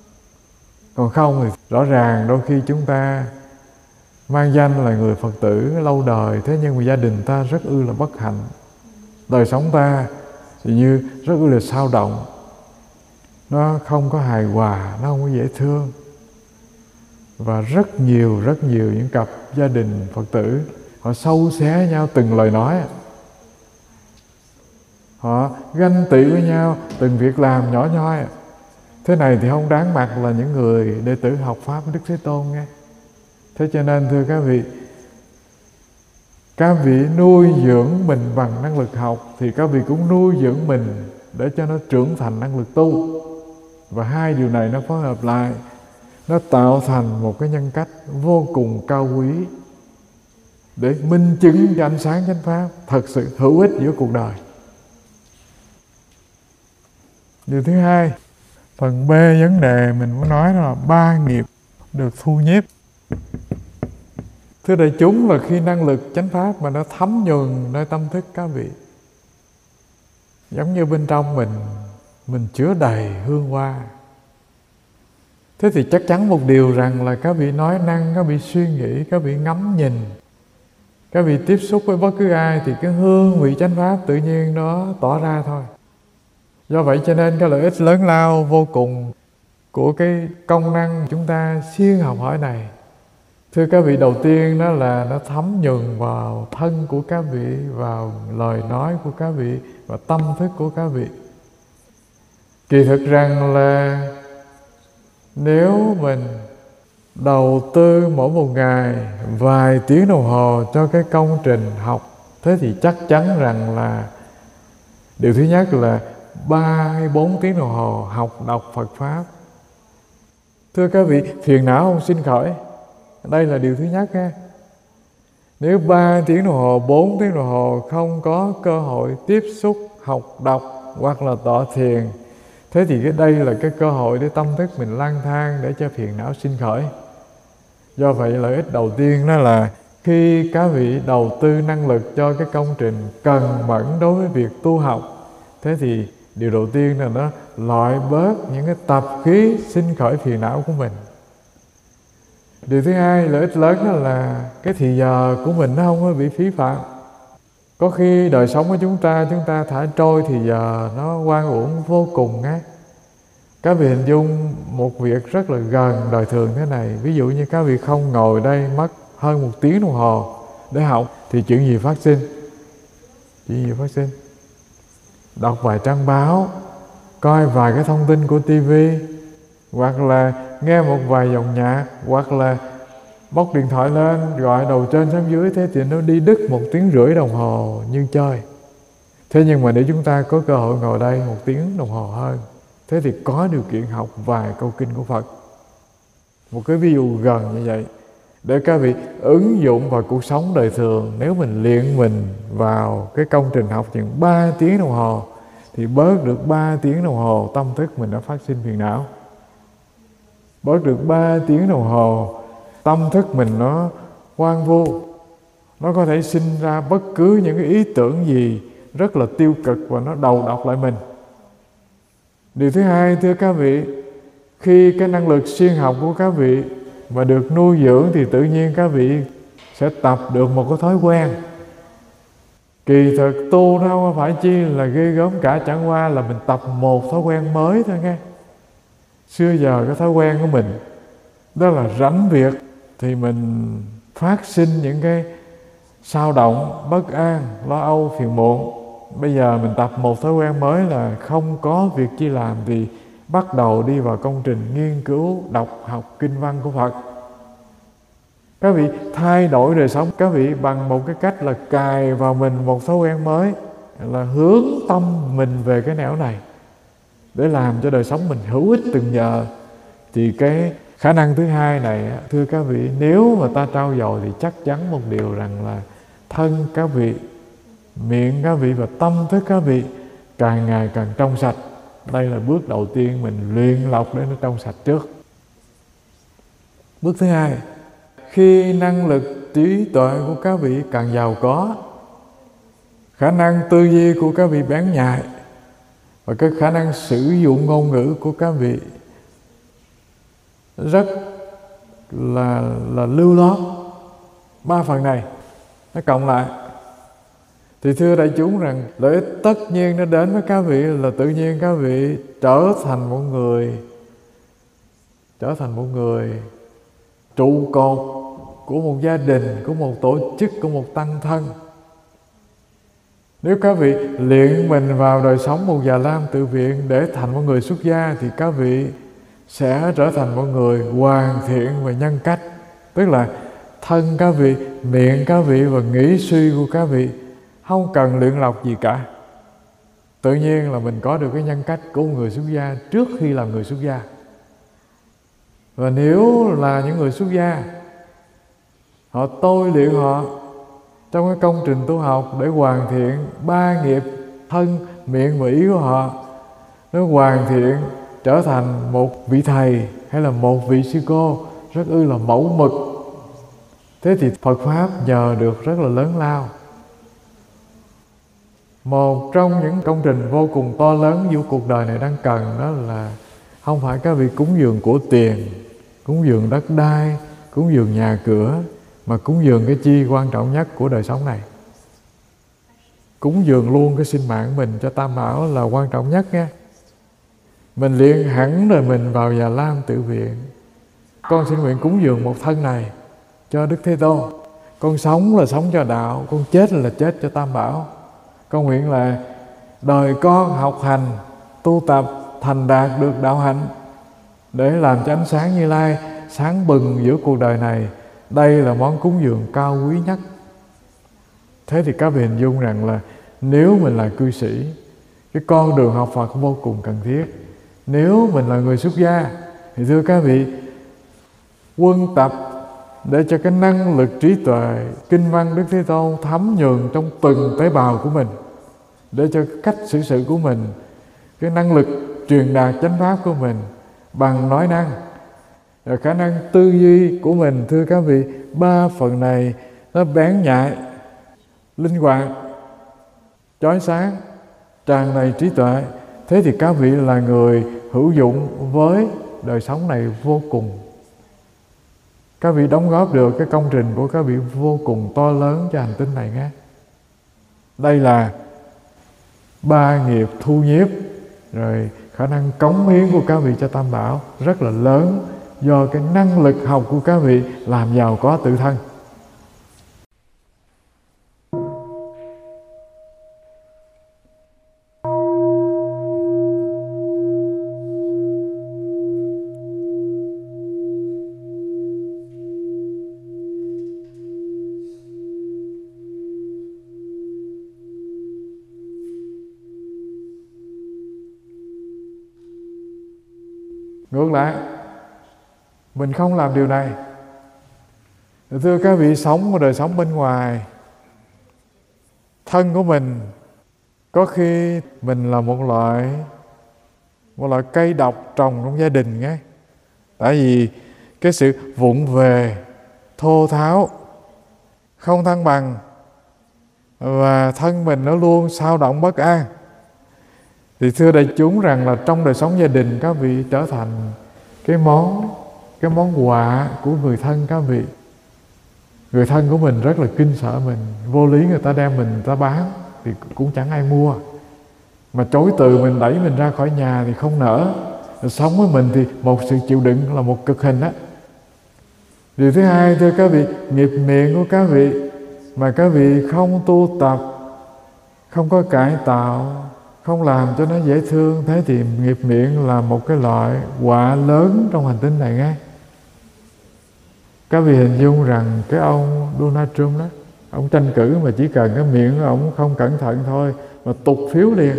Còn không thì rõ ràng đôi khi chúng ta mang danh là người Phật tử lâu đời, thế nhưng mà gia đình ta rất ư là bất hạnh, đời sống ta thì như rất ư là sao động, nó không có hài hòa, nó không có dễ thương. Và rất nhiều những cặp gia đình Phật tử họ sâu xé nhau từng lời nói, họ ganh tị với nhau từng việc làm nhỏ nhoi. Thế này thì không đáng mặt là những người đệ tử học Pháp Đức Thế Tôn nghe. Thế cho nên thưa các vị nuôi dưỡng mình bằng năng lực học thì các vị cũng nuôi dưỡng mình để cho nó trưởng thành năng lực tu. Và hai điều này nó phối hợp lại, nó tạo thành một cái nhân cách vô cùng cao quý để minh chứng cho ánh sáng chánh pháp thật sự hữu ích giữa cuộc đời. Điều thứ hai, phần B vấn đề mình muốn nói đó là ba nghiệp được thu nhiếp. Thưa đại chúng, là khi năng lực chánh pháp mà nó thấm nhuần nơi tâm thức các vị, giống như bên trong mình chứa đầy hương hoa. Thế thì chắc chắn một điều rằng là các vị nói năng, các vị suy nghĩ, các vị ngắm nhìn, các vị tiếp xúc với bất cứ ai thì cái hương vị chánh pháp tự nhiên nó tỏ ra thôi. Do vậy cho nên cái lợi ích lớn lao vô cùng của cái công năng chúng ta siêng học hỏi này, thưa các vị, đầu tiên đó là nó thấm nhuần vào thân của các vị, vào lời nói của các vị và tâm thức của các vị. Kỳ thực rằng là nếu mình đầu tư mỗi một ngày vài tiếng đồng hồ cho cái công trình học, thế thì chắc chắn rằng là điều thứ nhất là 3 hay 4 tiếng đồng hồ học đọc Phật Pháp. Thưa các vị, phiền não không sinh khởi, đây là điều thứ nhất ha. Nếu 3 tiếng đồng hồ, 4 tiếng đồng hồ không có cơ hội tiếp xúc, học, đọc hoặc là tọa thiền, thế thì đây là cái cơ hội để tâm thức mình lang thang, để cho phiền não sinh khởi. Do vậy lợi ích đầu tiên đó là khi các vị đầu tư năng lực cho cái công trình cần mẫn đối với việc tu học, thế thì điều đầu tiên là nó loại bớt những cái tập khí sinh khởi phiền não của mình. Điều thứ hai, lợi ích lớn đó là cái thì giờ của mình nó không có bị phí phạm. Có khi đời sống của chúng ta thả trôi thì giờ nó oan uổng vô cùng á. Các vị hình dung một việc rất là gần đời thường thế này. Ví dụ như các vị không ngồi đây mất hơn 1 tiếng đồng hồ để học, thì chuyện gì phát sinh? Chuyện gì phát sinh? Đọc vài trang báo, coi vài cái thông tin của tivi, hoặc là nghe một vài dòng nhạc, hoặc là bóc điện thoại lên gọi đầu trên xuống dưới, thế thì nó đi đứt 1 tiếng rưỡi đồng hồ như chơi. Thế nhưng mà để chúng ta có cơ hội ngồi đây 1 tiếng đồng hồ hơn, thế thì có điều kiện học vài câu kinh của Phật. Một cái ví dụ gần như vậy để các vị ứng dụng vào cuộc sống đời thường. Nếu mình luyện mình vào cái công trình học chừng 3 tiếng đồng hồ thì bớt được 3 tiếng đồng hồ tâm thức mình đã phát sinh phiền não. Bớt được 3 tiếng đồng hồ tâm thức mình nó hoang vu, nó có thể sinh ra bất cứ những cái ý tưởng gì rất là tiêu cực và nó đầu độc lại mình. Điều thứ hai, thưa các vị, khi cái năng lực siêng học của các vị mà được nuôi dưỡng thì tự nhiên các vị sẽ tập được một cái thói quen. Kỳ thực tu nó không phải chi là ghê gớm cả, chẳng qua là mình tập một thói quen mới thôi nghe. Xưa giờ cái thói quen của mình đó là rảnh việc thì mình phát sinh những cái xao động, bất an, lo âu, phiền muộn. Bây giờ mình tập một thói quen mới là không có việc chi làm thì bắt đầu đi vào công trình nghiên cứu, đọc, học kinh văn của Phật. Các vị thay đổi đời sống các vị bằng một cái cách là cài vào mình một thói quen mới, là hướng tâm mình về cái nẻo này để làm cho đời sống mình hữu ích từng giờ. Thì cái khả năng thứ hai này, thưa các vị, nếu mà ta trau dồi thì chắc chắn một điều rằng là thân các vị, miệng các vị và tâm thức các vị càng ngày càng trong sạch. Đây là bước đầu tiên mình luyện lọc để nó trong sạch trước. Bước thứ hai, khi năng lực trí tuệ của các vị càng giàu có, khả năng tư duy của các vị bén nhạy và cái khả năng sử dụng ngôn ngữ của các vị rất là lưu loát, 3 phần này nó cộng lại thì thưa đại chúng rằng lợi ích tất nhiên nó đến với các vị là tự nhiên các vị trở thành một người trụ cột của một gia đình, của một tổ chức, của một tăng thân. Nếu các vị luyện mình vào đời sống một Già Lam tự viện để thành một người xuất gia thì các vị sẽ trở thành một người hoàn thiện về nhân cách. Tức là thân các vị, miệng các vị và nghĩ suy của các vị không cần luyện lọc gì cả. Tự nhiên là mình có được cái nhân cách của một người xuất gia trước khi làm người xuất gia. Và nếu là những người xuất gia, họ tôi luyện họ trong cái công trình tu học để hoàn thiện 3 nghiệp thân, miệng và ý của họ, nó hoàn thiện trở thành một vị thầy hay là một vị sư cô rất là mẫu mực. Thế thì Phật Pháp nhờ được rất là lớn lao. Một trong những công trình vô cùng to lớn của cuộc đời này đang cần đó là không phải các vị cúng dường của tiền, cúng dường đất đai, cúng dường nhà cửa, mà cúng dường cái chi quan trọng nhất của đời sống này. Cúng dường luôn cái sinh mạng mình cho Tam Bảo là quan trọng nhất nha. Mình luyện hẳn đời mình vào Già Lam tự viện. Con xin nguyện cúng dường một thân này cho Đức Thế Tôn. Con sống là sống cho đạo, con chết là chết cho Tam Bảo. Con nguyện là đời con học hành, tu tập, thành đạt được đạo hạnh để làm cho ánh sáng Như Lai sáng bừng giữa cuộc đời này. Đây là món cúng dường cao quý nhất. Thế thì các vị hình dung rằng là nếu mình là cư sĩ, cái con đường học Phật vô cùng cần thiết. Nếu mình là người xuất gia thì thưa các vị, quân tập để cho cái năng lực trí tuệ kinh văn Đức Thế Tôn thấm nhuần trong từng tế bào của mình, để cho cách xử sự của mình, cái năng lực truyền đạt chánh pháp của mình bằng nói năng, rồi khả năng tư duy của mình, thưa các vị, ba phần này nó bén nhạy, linh hoạt, chói sáng, tràn đầy trí tuệ. Thế thì các vị là người hữu dụng với đời sống này vô cùng. Các vị đóng góp được cái công trình của các vị vô cùng to lớn cho hành tinh này nghe. Đây là ba nghiệp thu nhiếp, rồi khả năng cống hiến của các vị cho Tam Bảo rất là lớn, do cái năng lực học của các vị làm giàu có tự thân. Ngược lại, mình không làm điều này. Thưa các vị, sống một đời sống bên ngoài, thân của mình có khi mình là một loại cây độc trồng trong gia đình nghe. Tại vì cái sự vụng về, thô tháo, không thăng bằng, và thân mình nó luôn xao động bất an. Thì thưa đại chúng rằng là trong đời sống gia đình, các vị trở thành cái món quà của người thân các vị. Người thân của mình rất là kinh sợ mình, vô lý người ta đem mình ta bán thì cũng chẳng ai mua, mà chối từ mình, đẩy mình ra khỏi nhà thì không nỡ. Rồi sống với mình thì một sự chịu đựng là một cực hình á. Điều thứ hai, thưa các vị, nghiệp miệng của các vị mà các vị không tu tập, không có cải tạo, không làm cho nó dễ thương, thế thì nghiệp miệng là một cái loại họa lớn trong hành tinh này nghe. Các vị hình dung rằng cái ông Donald Trump đó, ông tranh cử mà chỉ cần cái miệng của ông không cẩn thận thôi mà tụt phiếu liền.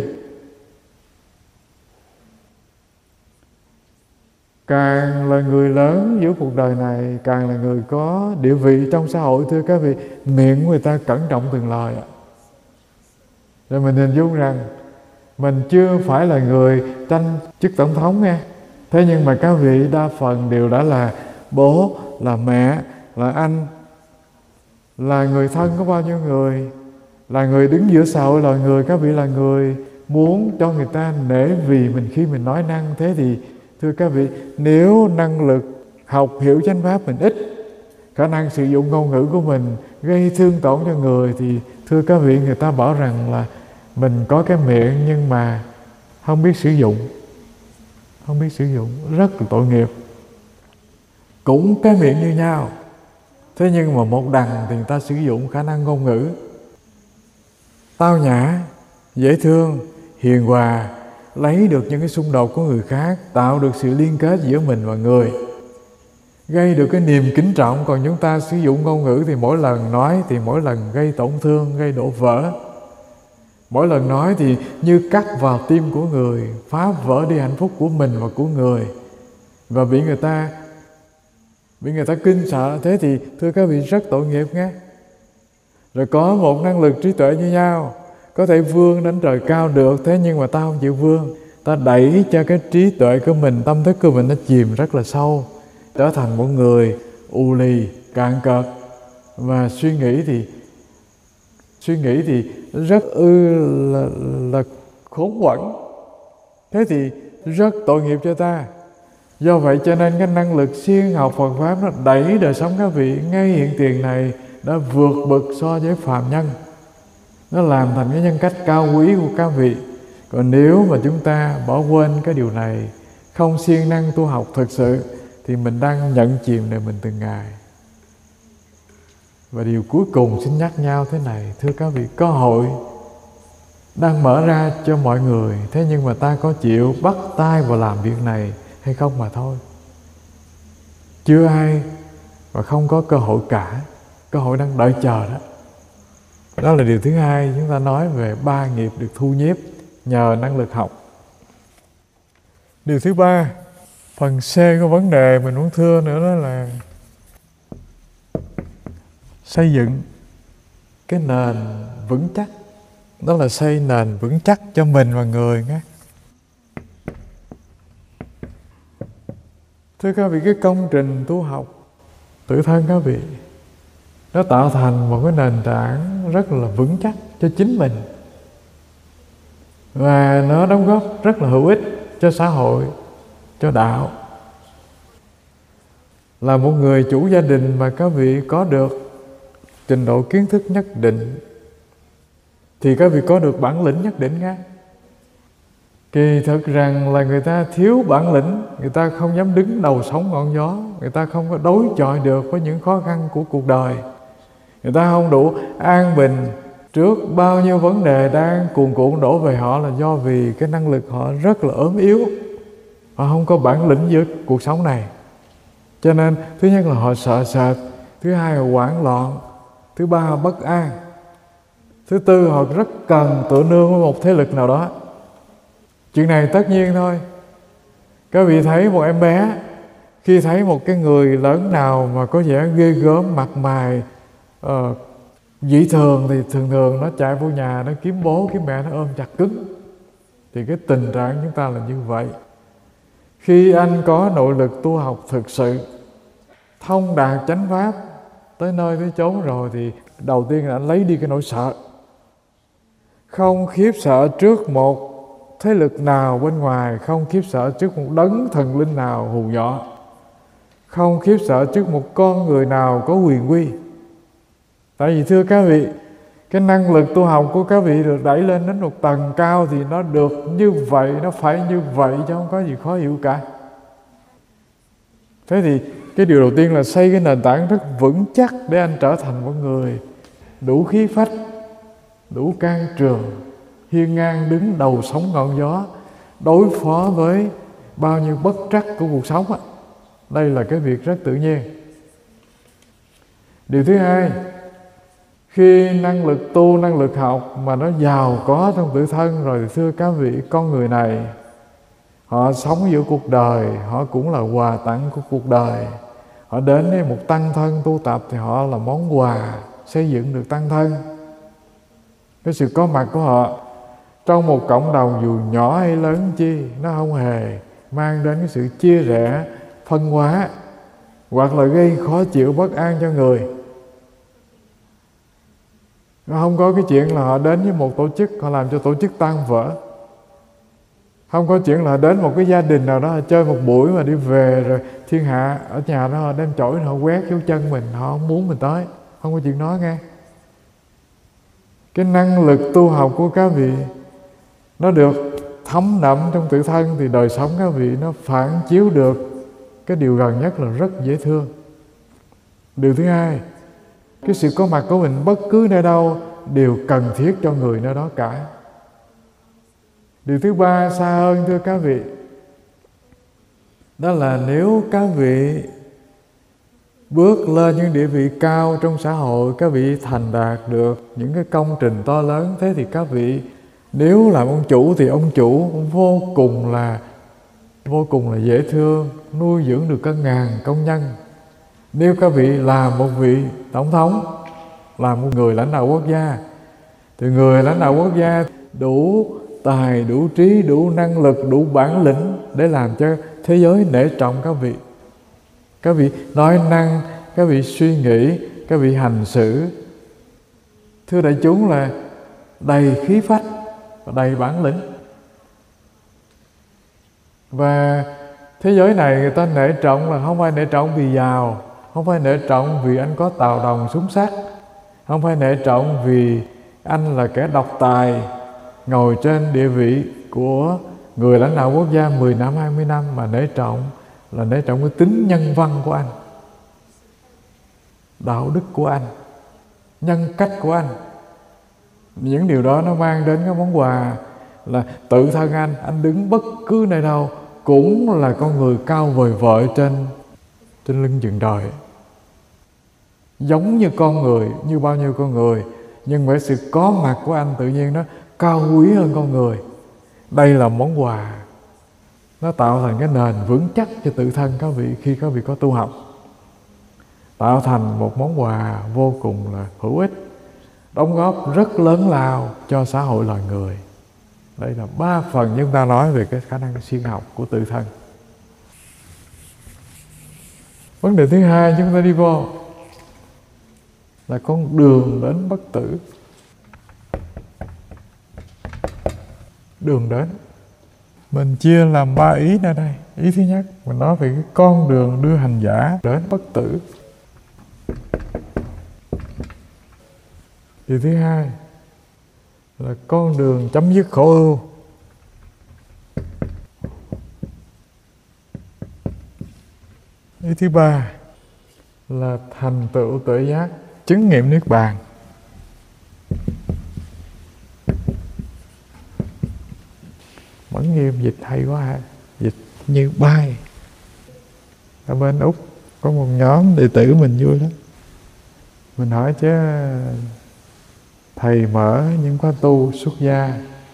Càng là người lớn giữa cuộc đời này, càng là người có địa vị trong xã hội, thưa các vị, miệng người ta cẩn trọng từng lời ạ. Rồi mình hình dung rằng mình chưa phải là người tranh chức tổng thống nghe. Thế nhưng mà các vị đa phần đều đã là bố, là mẹ, là anh, là người thân của bao nhiêu người, là người đứng giữa xã hội loài người. Các vị là người muốn cho người ta nể vì mình khi mình nói năng. Thế thì thưa các vị, nếu năng lực học hiểu chánh pháp mình ít, khả năng sử dụng ngôn ngữ của mình gây thương tổn cho người, thì thưa các vị, người ta bảo rằng là mình có cái miệng nhưng mà không biết sử dụng, rất là tội nghiệp. Cũng cái miệng như nhau, thế nhưng mà một đằng thì người ta sử dụng khả năng ngôn ngữ tao nhã, dễ thương, hiền hòa, lấy được những cái xung đột của người khác, tạo được sự liên kết giữa mình và người, gây được cái niềm kính trọng. Còn chúng ta sử dụng ngôn ngữ thì mỗi lần nói thì mỗi lần gây tổn thương, gây đổ vỡ. Mỗi lần nói thì như cắt vào tim của người, phá vỡ đi hạnh phúc của mình và của người, và bị người ta kinh sợ. Thế thì thưa các vị, rất tội nghiệp nghe. Rồi có một năng lực trí tuệ như nhau, có thể vươn đến trời cao được, thế nhưng mà ta không chịu vươn, ta đẩy cho cái trí tuệ của mình, tâm thức của mình nó chìm rất là sâu, trở thành một người u lì, cạn cợt, và suy nghĩ thì rất là khốn quẫn. Thế thì rất tội nghiệp cho ta. Do vậy cho nên cái năng lực siêng học Phật Pháp nó đẩy đời sống các vị ngay hiện tiền này đã vượt bậc so với phàm nhân. Nó làm thành cái nhân cách cao quý của các vị. Còn nếu mà chúng ta bỏ quên cái điều này, không siêng năng tu học thực sự, thì mình đang nhận chìm đời mình từng ngày. Và điều cuối cùng xin nhắc nhau thế này, thưa các vị, cơ hội đang mở ra cho mọi người, thế nhưng mà ta có chịu bắt tay vào làm việc này hay không mà thôi. Chưa ai và không có cơ hội cả, cơ hội đang đợi chờ đó. Đó là điều thứ hai, chúng ta nói về ba nghiệp được thu nhiếp nhờ năng lực học. Điều thứ ba, phần C của vấn đề mình muốn thưa nữa đó là xây dựng cái nền vững chắc. Đó là xây nền vững chắc cho mình và người nghe. Thưa các vị, cái công trình tu học tự thân các vị, nó tạo thành một cái nền tảng rất là vững chắc cho chính mình, và nó đóng góp rất là hữu ích cho xã hội, cho đạo. Là một người chủ gia đình mà các vị có được trình độ kiến thức nhất định thì các vị có được bản lĩnh nhất định nghe. Kỳ thực rằng là người ta thiếu bản lĩnh, người ta không dám đứng đầu sóng ngọn gió, người ta không có đối chọi được với những khó khăn của cuộc đời, người ta không đủ an bình trước bao nhiêu vấn đề đang cuồn cuộn đổ về họ, là do vì cái năng lực họ rất là ốm yếu, họ không có bản lĩnh giữa cuộc sống này. Cho nên thứ nhất là họ sợ sệt, thứ hai là hoảng loạn, thứ ba là bất an, thứ tư họ rất cần tựa nương với một thế lực nào đó. Chuyện này tất nhiên thôi. Các vị thấy một em bé khi thấy một cái người lớn nào mà có vẻ ghê gớm, mặt mày dị thường thì thường nó chạy vô nhà, nó kiếm bố kiếm mẹ, nó ôm chặt cứng. Thì cái tình trạng chúng ta là như vậy. Khi anh có nội lực tu học thực sự, thông đạt chánh pháp tới nơi tới chốn rồi, thì đầu tiên là anh lấy đi cái nỗi sợ. Không khiếp sợ trước một thế lực nào bên ngoài, không khiếp sợ trước một đấng thần linh nào hù dọa, không khiếp sợ trước một con người nào có quyền uy. Tại vì thưa các vị, cái năng lực tu học của các vị được đẩy lên đến một tầng cao thì nó được như vậy, nó phải như vậy, chứ không có gì khó hiểu cả. Thế thì cái điều đầu tiên là xây cái nền tảng rất vững chắc để anh trở thành một người đủ khí phách, đủ can trường, hiên ngang đứng đầu sóng ngọn gió, đối phó với bao nhiêu bất trắc của cuộc sống. Đây là cái việc rất tự nhiên. Điều thứ hai, khi năng lực tu, năng lực học mà nó giàu có trong tự thân rồi, thì thưa các vị, con người này họ sống giữa cuộc đời, họ cũng là quà tặng của cuộc đời. Họ đến với một tăng thân tu tập thì họ là món quà xây dựng được tăng thân. Cái sự có mặt của họ trong một cộng đồng dù nhỏ hay lớn chi, nó không hề mang đến cái sự chia rẽ, phân hóa, hoặc là gây khó chịu bất an cho người. Nó không có cái chuyện là họ đến với một tổ chức, họ làm cho tổ chức tan vỡ. Không có chuyện là đến một cái gia đình nào đó, họ chơi một buổi mà đi về rồi thiên hạ ở nhà đó họ đem chổi họ quét dấu chân mình, họ không muốn mình tới. Không có chuyện đó nghe. Cái năng lực tu học của các vị nó được thấm đậm trong tự thân, thì đời sống các vị nó phản chiếu được cái điều gần nhất là rất dễ thương. Điều thứ hai, cái sự có mặt của mình bất cứ nơi đâu đều cần thiết cho người nơi đó cả. Điều thứ ba xa hơn thưa các vị, đó là nếu các vị bước lên những địa vị cao trong xã hội, các vị thành đạt được những cái công trình to lớn, thế thì các vị nếu làm ông chủ thì ông chủ cũng vô cùng là dễ thương, nuôi dưỡng được cả ngàn công nhân. Nếu các vị làm một vị tổng thống, làm một người lãnh đạo quốc gia, thì người lãnh đạo quốc gia đủ tài, đủ trí, đủ năng lực, đủ bản lĩnh để làm cho thế giới nể trọng các vị. Các vị nói năng, các vị suy nghĩ, các vị hành xử, thưa đại chúng, là đầy khí phách và đầy bản lĩnh. Và thế giới này người ta nể trọng là không phải nể trọng vì giàu, không phải nể trọng vì anh có tàu đồng súng sắt, không phải nể trọng vì anh là kẻ độc tài ngồi trên địa vị của người lãnh đạo quốc gia 10 năm, 20 năm, mà nể trọng là nể trọng cái tính nhân văn của anh, đạo đức của anh, nhân cách của anh. Những điều đó nó mang đến cái món quà là tự thân anh đứng bất cứ nơi đâu cũng là con người cao vời vợi trên lưng chừng trời. Giống như con người, như bao nhiêu con người, nhưng với sự có mặt của anh tự nhiên nó cao quý hơn con người. Đây là món quà, nó tạo thành cái nền vững chắc cho tự thân các vị khi các vị có tu học. tạo thành một món quà vô cùng là hữu ích, đóng góp rất lớn lao cho xã hội loài người. Đây là 3 phần chúng ta nói về cái khả năng siêng học của tự thân. Vấn đề thứ hai chúng ta đi vô là con đường đến bất tử. Đường đến mình chia làm 3 ý ra đây. Ý thứ nhất, mình nói về cái con đường đưa hành giả đến bất tử. Ý thứ hai là con đường chấm dứt khổ ưu. Ý thứ ba là thành tựu tuệ giác, chứng nghiệm niết bàn. Mẫn Nghiêm dịch hay quá ha, dịch như bay. Ở bên Úc có một nhóm đệ tử mình vui lắm. Mình hỏi chứ thầy mở những khóa tu xuất gia,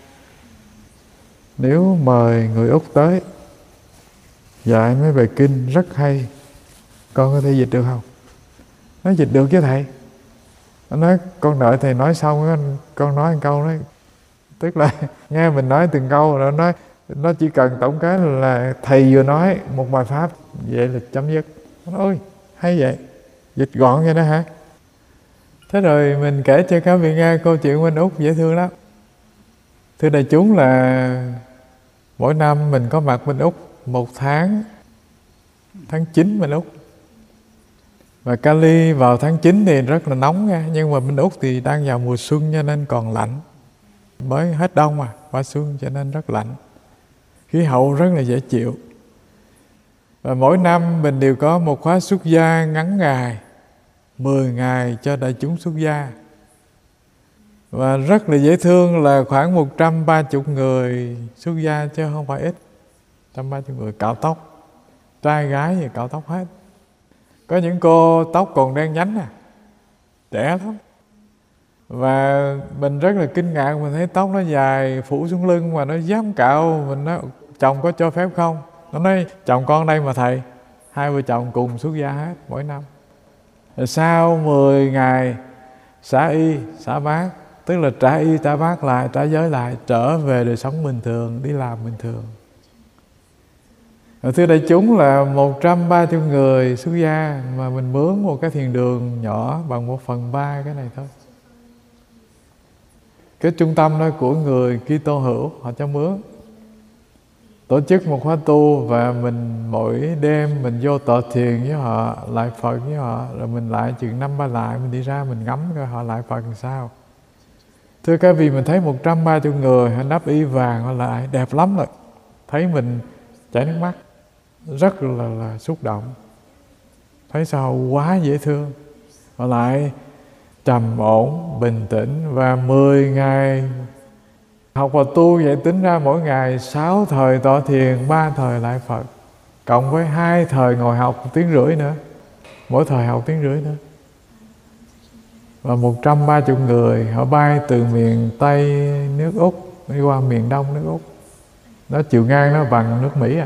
nếu mời người Úc tới dạy mấy bài kinh rất hay, con có thể dịch được không? Nói dịch được chứ thầy. Nó nói con đợi thầy nói xong con nói một câu đấy. Tức là nghe mình nói từng câu rồi nó chỉ cần tổng cái là thầy vừa nói một bài pháp, vậy là chấm dứt. Nó nói ôi hay vậy, dịch gọn vậy đó hả? Thế rồi mình kể cho các vị nghe câu chuyện bên Úc dễ thương lắm. Thưa đại chúng là mỗi năm mình có mặt bên Úc một tháng 9 bên Úc. Và Cali vào tháng 9 thì rất là nóng nha, nhưng mà bên Úc thì đang vào mùa xuân cho nên còn lạnh. Mới hết đông mà, qua xuân cho nên rất lạnh. Khí hậu rất là dễ chịu. Và mỗi năm mình đều có một khóa xuất gia ngắn ngày, 10 ngày cho đại chúng xuất gia. Và rất là dễ thương là khoảng 130 người xuất gia chứ không phải ít. 130 người cạo tóc, trai gái thì cạo tóc hết. Có những cô tóc còn đen nhánh trẻ lắm. Và mình rất là kinh ngạc, mình thấy tóc nó dài phủ xuống lưng mà nó dám cạo. Mình nói chồng có cho phép không? Nó nói chồng con đây mà thầy. Hai vợ chồng cùng xuất gia hết mỗi năm. Rồi sau 10 ngày xả y, xả bát, tức là trả y, trả bát lại, trả giới lại, trở về đời sống bình thường, đi làm bình thường. Rồi thưa đại chúng là 130 người xuất gia mà mình mướn một cái thiền đường nhỏ bằng 1/3 cái này thôi. Cái trung tâm đó của người Kitô hữu, họ cho mướn. Tổ chức một khóa tu và mình mỗi đêm mình vô tọa thiền với họ, lại Phật với họ, rồi mình lại chừng 5-3 lại, mình đi ra mình ngắm coi họ lại Phật làm sao. Thưa các vị, mình thấy 130 người họ đắp y vàng họ lại đẹp lắm rồi. Thấy mình chảy nước mắt, rất là xúc động. Thấy sao quá dễ thương. Họ lại trầm ổn, bình tĩnh. Và 10 ngày học và tu vậy tính ra mỗi ngày 6 thời tọa thiền, 3 thời lại Phật, cộng với 2 thời ngồi học 1,5 tiếng nữa. Mỗi thời học 1,5 tiếng nữa. Và 130 người họ bay từ miền Tây nước Úc đi qua miền Đông nước Úc. Nó chiều ngang nó bằng nước Mỹ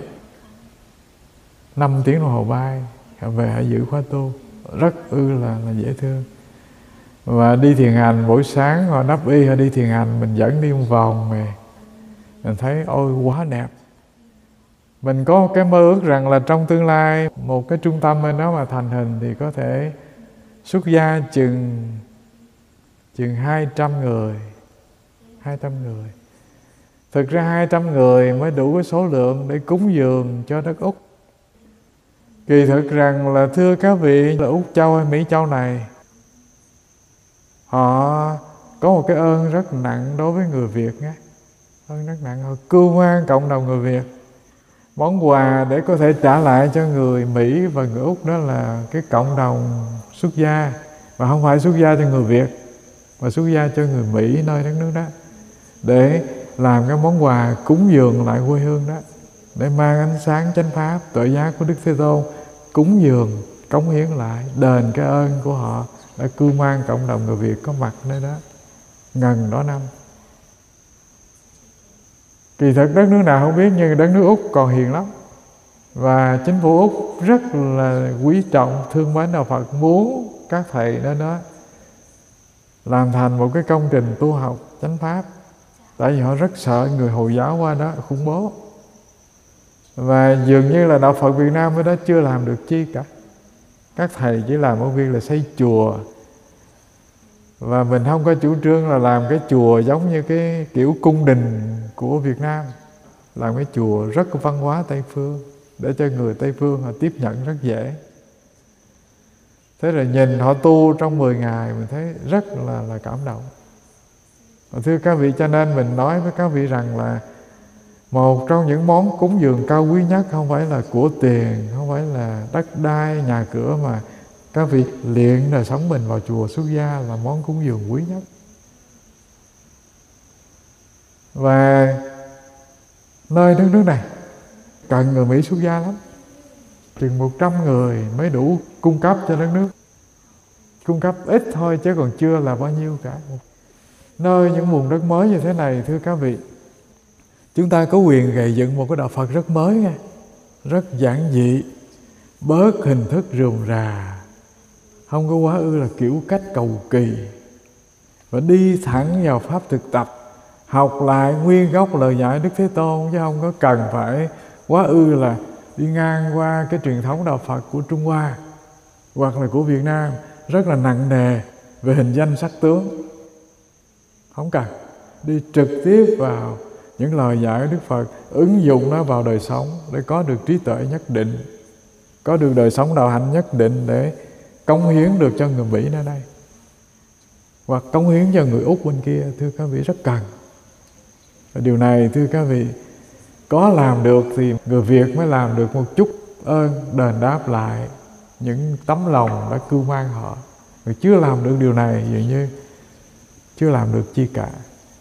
5 tiếng đồng hồ bay. Họ về họ giữ khóa tu, rất là dễ thương. Và đi thiền hành buổi sáng họ đắp y, họ đi thiền hành, mình dẫn đi một vòng về. Mình thấy ôi quá đẹp. Mình có cái mơ ước rằng là trong tương lai một cái trung tâm bên đó mà thành hình thì có thể xuất gia chừng 200 người. 200 người. Thực ra 200 người mới đủ cái số lượng để cúng dường cho đất Úc. Kỳ thực rằng là thưa các vị, là Úc Châu hay Mỹ Châu này, họ có một cái ơn rất nặng đối với người Việt nhé. Ơn rất nặng, họ cưu mang cộng đồng người Việt. Món quà để có thể trả lại cho người Mỹ và người Úc đó là cái cộng đồng xuất gia. Và không phải xuất gia cho người Việt, mà xuất gia cho người Mỹ nơi đất nước đó. Để làm cái món quà cúng dường lại quê hương đó. Để mang ánh sáng chánh pháp, tuệ giác của Đức Thế Tôn, cúng dường, cống hiến lại, đền cái ơn của họ đã cưu mang cộng đồng người Việt có mặt nơi đó ngần đó năm. Kỳ thực đất nước nào không biết, nhưng đất nước Úc còn hiền lắm. Và chính phủ Úc rất là quý trọng, thương mến đạo Phật, muốn các thầy đó làm thành một cái công trình tu học chánh pháp. Tại vì họ rất sợ người Hồi giáo qua đó khủng bố. Và dường như là đạo Phật Việt Nam ở đó chưa làm được chi cả. Các thầy chỉ làm một việc là xây chùa. Và mình không có chủ trương là làm cái chùa giống như cái kiểu cung đình của Việt Nam. Làm cái chùa rất có văn hóa Tây Phương, để cho người Tây Phương họ tiếp nhận rất dễ. Thế rồi nhìn họ tu trong 10 ngày mình thấy rất là cảm động. Thưa các vị, cho nên mình nói với các vị rằng là một trong những món cúng dường cao quý nhất không phải là của tiền, không phải là đất đai, nhà cửa, mà các vị luyện đời sống mình vào chùa xuất gia là món cúng dường quý nhất. Và nơi đất nước này cần người Mỹ xuất gia lắm. Chừng 100 người mới đủ cung cấp cho đất nước. Cung cấp ít thôi chứ còn chưa là bao nhiêu cả. Nơi những vùng đất mới như thế này, thưa các vị, chúng ta có quyền gầy dựng một cái đạo Phật rất mới nha, rất giản dị, bớt hình thức rườm rà, không có quá ư là kiểu cách cầu kỳ, và đi thẳng vào pháp thực tập, học lại nguyên gốc lời dạy Đức Thế Tôn, chứ không có cần phải quá ư là đi ngang qua cái truyền thống đạo Phật của Trung Hoa hoặc là của Việt Nam rất là nặng nề về hình danh sắc tướng. Không cần, đi trực tiếp vào những lời dạy của Đức Phật, ứng dụng nó vào đời sống để có được trí tuệ nhất định, có được đời sống đạo hạnh nhất định để cống hiến được cho người Mỹ nơi đây, hoặc cống hiến cho người Úc bên kia. Thưa các vị, rất cần. Và điều này thưa các vị, có làm được thì người Việt mới làm được một chút ơn đền đáp lại những tấm lòng đã cưu mang họ. Người chưa làm được điều này dường như chưa làm được chi cả.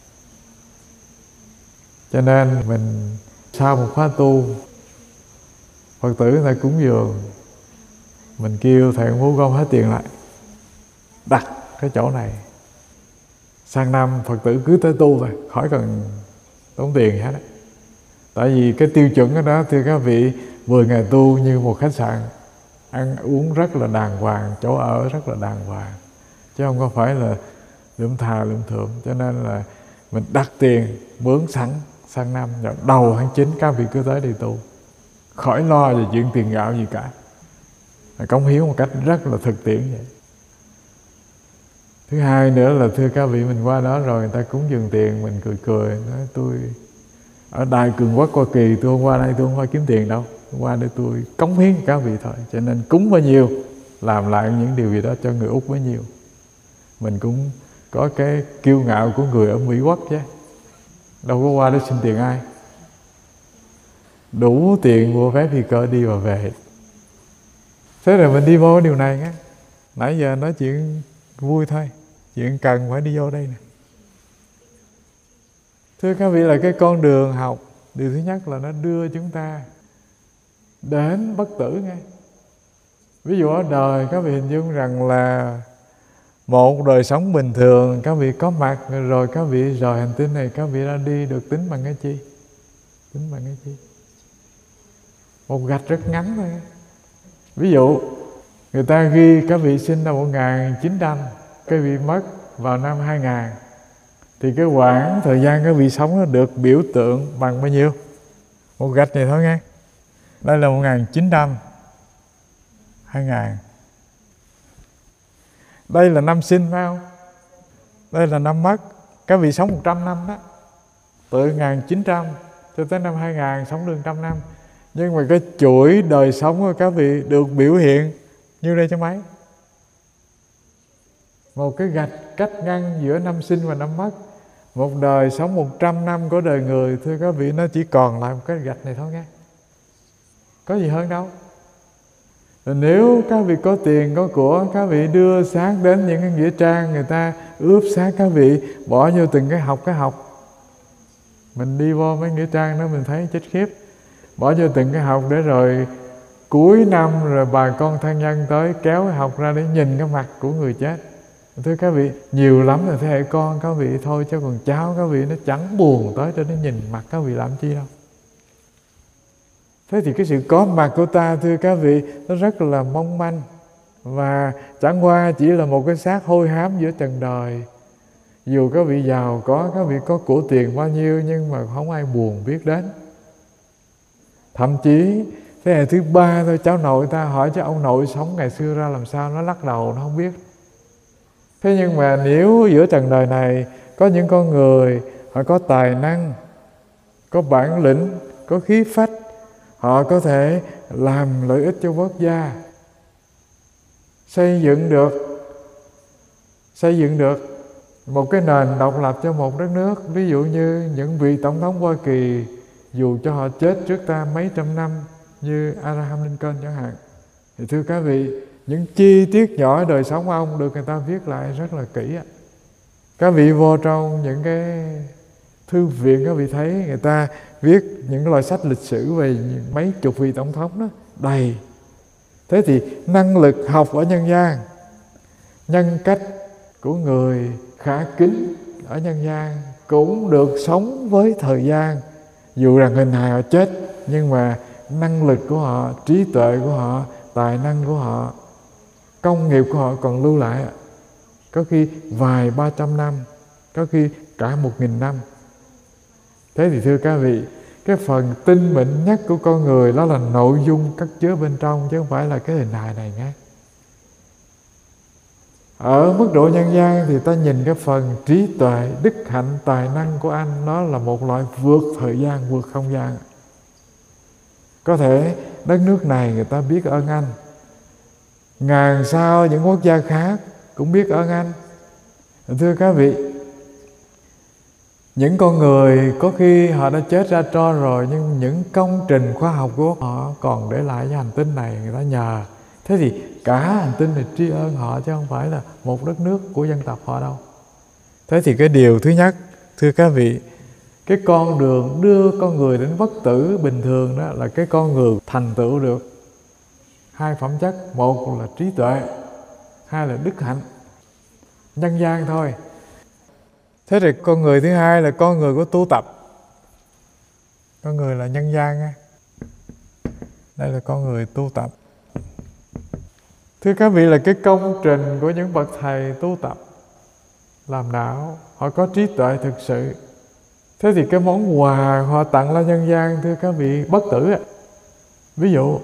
Cho nên mình sau một khóa tu, Phật tử người ta cúng dường, mình kêu thầy muốn gom hết tiền lại, đặt cái chỗ này. Sang năm Phật tử cứ tới tu thôi, khỏi cần tốn tiền gì hết đấy. Tại vì cái tiêu chuẩn đó thưa các vị, 10 ngày tu như một khách sạn, ăn uống rất là đàng hoàng, chỗ ở rất là đàng hoàng, chứ không có phải là lượm thà lượm thượm. Cho nên là mình đặt tiền mướn sẵn, sang năm đầu tháng 9 các vị cứ tới đi tu, khỏi lo về chuyện tiền gạo gì cả, cống hiến một cách rất là thực tiễn vậy. Thứ hai nữa là thưa các vị, mình qua đó rồi người ta cúng dường tiền, mình cười cười nói tôi ở Đài Cường Quốc Hoa Kỳ, tôi không qua đây tôi không phải kiếm tiền đâu, qua đây tôi cống hiến cho các vị thôi. Cho nên cúng bao nhiêu làm lại những điều gì đó cho người Úc bấy nhiêu. Mình cũng có cái kiêu ngạo của người ở Mỹ Quốc chứ, đâu có qua để xin tiền ai. Đủ tiền mua vé phi cơ đi và về. Thế rồi mình đi vô điều này nhé. Nãy giờ nói chuyện vui thôi, chuyện cần phải đi vô đây nè. Thưa các vị, là cái con đường học, điều thứ nhất là nó đưa chúng ta đến bất tử ngay. Ví dụ ở đời các vị hình dung rằng là một đời sống bình thường, các vị có mặt rồi các vị rời hành tinh này, các vị ra đi được tính bằng cái chi? Tính bằng cái chi? Một gạch rất ngắn thôi. Ví dụ người ta ghi các vị sinh năm 1900, các vị mất vào năm 2000, thì cái quãng thời gian các vị sống nó được biểu tượng bằng bao nhiêu? Một gạch này thôi nghe. Đây là 1900, 2000. Đây là năm sinh phải không? Đây là năm mất. Các vị sống 100 năm đó, từ 1900 cho tới năm 2000 sống được 100 năm. Nhưng mà cái chuỗi đời sống của các vị được biểu hiện như đây cho mấy? Một cái gạch cách ngăn giữa năm sinh và năm mất. Một đời sống 100 năm của đời người, thưa các vị, nó chỉ còn lại một cái gạch này thôi nghe. Có gì hơn đâu. Rồi nếu các vị có tiền, có của, các vị đưa xác đến những cái nghĩa trang, người ta ướp xác các vị, bỏ vô từng cái học. Mình đi vô mấy nghĩa trang đó mình thấy chết khiếp. Bỏ vô từng cái học để rồi cuối năm rồi bà con thân nhân tới kéo cái học ra để nhìn cái mặt của người chết. Thưa các vị, nhiều lắm là thế hệ con các vị thôi, chứ còn cháu các vị nó chẳng buồn tới cho nó nhìn mặt các vị làm chi đâu. Thế thì cái sự có mặt của ta, thưa các vị, nó rất là mong manh, và chẳng qua chỉ là một cái xác hôi hám giữa trần đời. Dù các vị giàu có, các vị có của tiền bao nhiêu, nhưng mà không ai buồn biết đến. Thậm chí thế hệ thứ ba thôi, cháu nội ta hỏi cho ông nội sống ngày xưa ra làm sao, nó lắc đầu, nó không biết. Thế nhưng mà nếu giữa trần đời này có những con người họ có tài năng, có bản lĩnh, có khí phách, họ có thể làm lợi ích cho quốc gia, xây dựng được một cái nền độc lập cho một đất nước. Ví dụ như những vị tổng thống Hoa Kỳ, dù cho họ chết trước ta mấy trăm năm, như Abraham Lincoln chẳng hạn, thì thưa các vị, những chi tiết nhỏ đời sống ông được người ta viết lại rất là kỹ. Các vị vô trong những cái thư viện, các vị thấy người ta viết những loại sách lịch sử về mấy chục vị tổng thống đó, đầy. Thế thì năng lực học ở nhân gian, nhân cách của người khả kính ở nhân gian cũng được sống với thời gian. Dù rằng hình hài họ chết, nhưng mà năng lực của họ, trí tuệ của họ, tài năng của họ, công nghiệp của họ còn lưu lại. Có khi vài 300 năm, có khi cả 1000 năm. Thế thì thưa các vị, cái phần tinh mịn nhất của con người đó là nội dung cất chứa bên trong, chứ không phải là cái hình hài này nhé. Ở mức độ nhân gian thì ta nhìn cái phần trí tuệ, đức hạnh, tài năng của anh, nó là một loại vượt thời gian, vượt không gian. Có thể đất nước này người ta biết ơn anh, ngàn sao những quốc gia khác cũng biết ơn anh. Thưa các vị, những con người có khi họ đã chết ra tro rồi, nhưng những công trình khoa học của họ còn để lại cho hành tinh này, người ta nhờ. Thế thì cả hành tinh này tri ân họ, chứ không phải là một đất nước của dân tộc họ đâu. Thế thì cái điều thứ nhất, thưa các vị, cái con đường đưa con người đến bất tử bình thường đó là cái con người thành tựu được hai phẩm chất. Một là trí tuệ, hai là đức hạnh. Nhân gian thôi. Thế thì con người thứ hai là con người của tu tập. Con người là nhân gian á. Đây là con người tu tập. Thưa các vị, là cái công trình của những bậc thầy tu tập làm đạo, họ có trí tuệ thực sự. Thế thì cái món quà họ tặng lên nhân gian, thưa các vị, bất tử. Ví dụ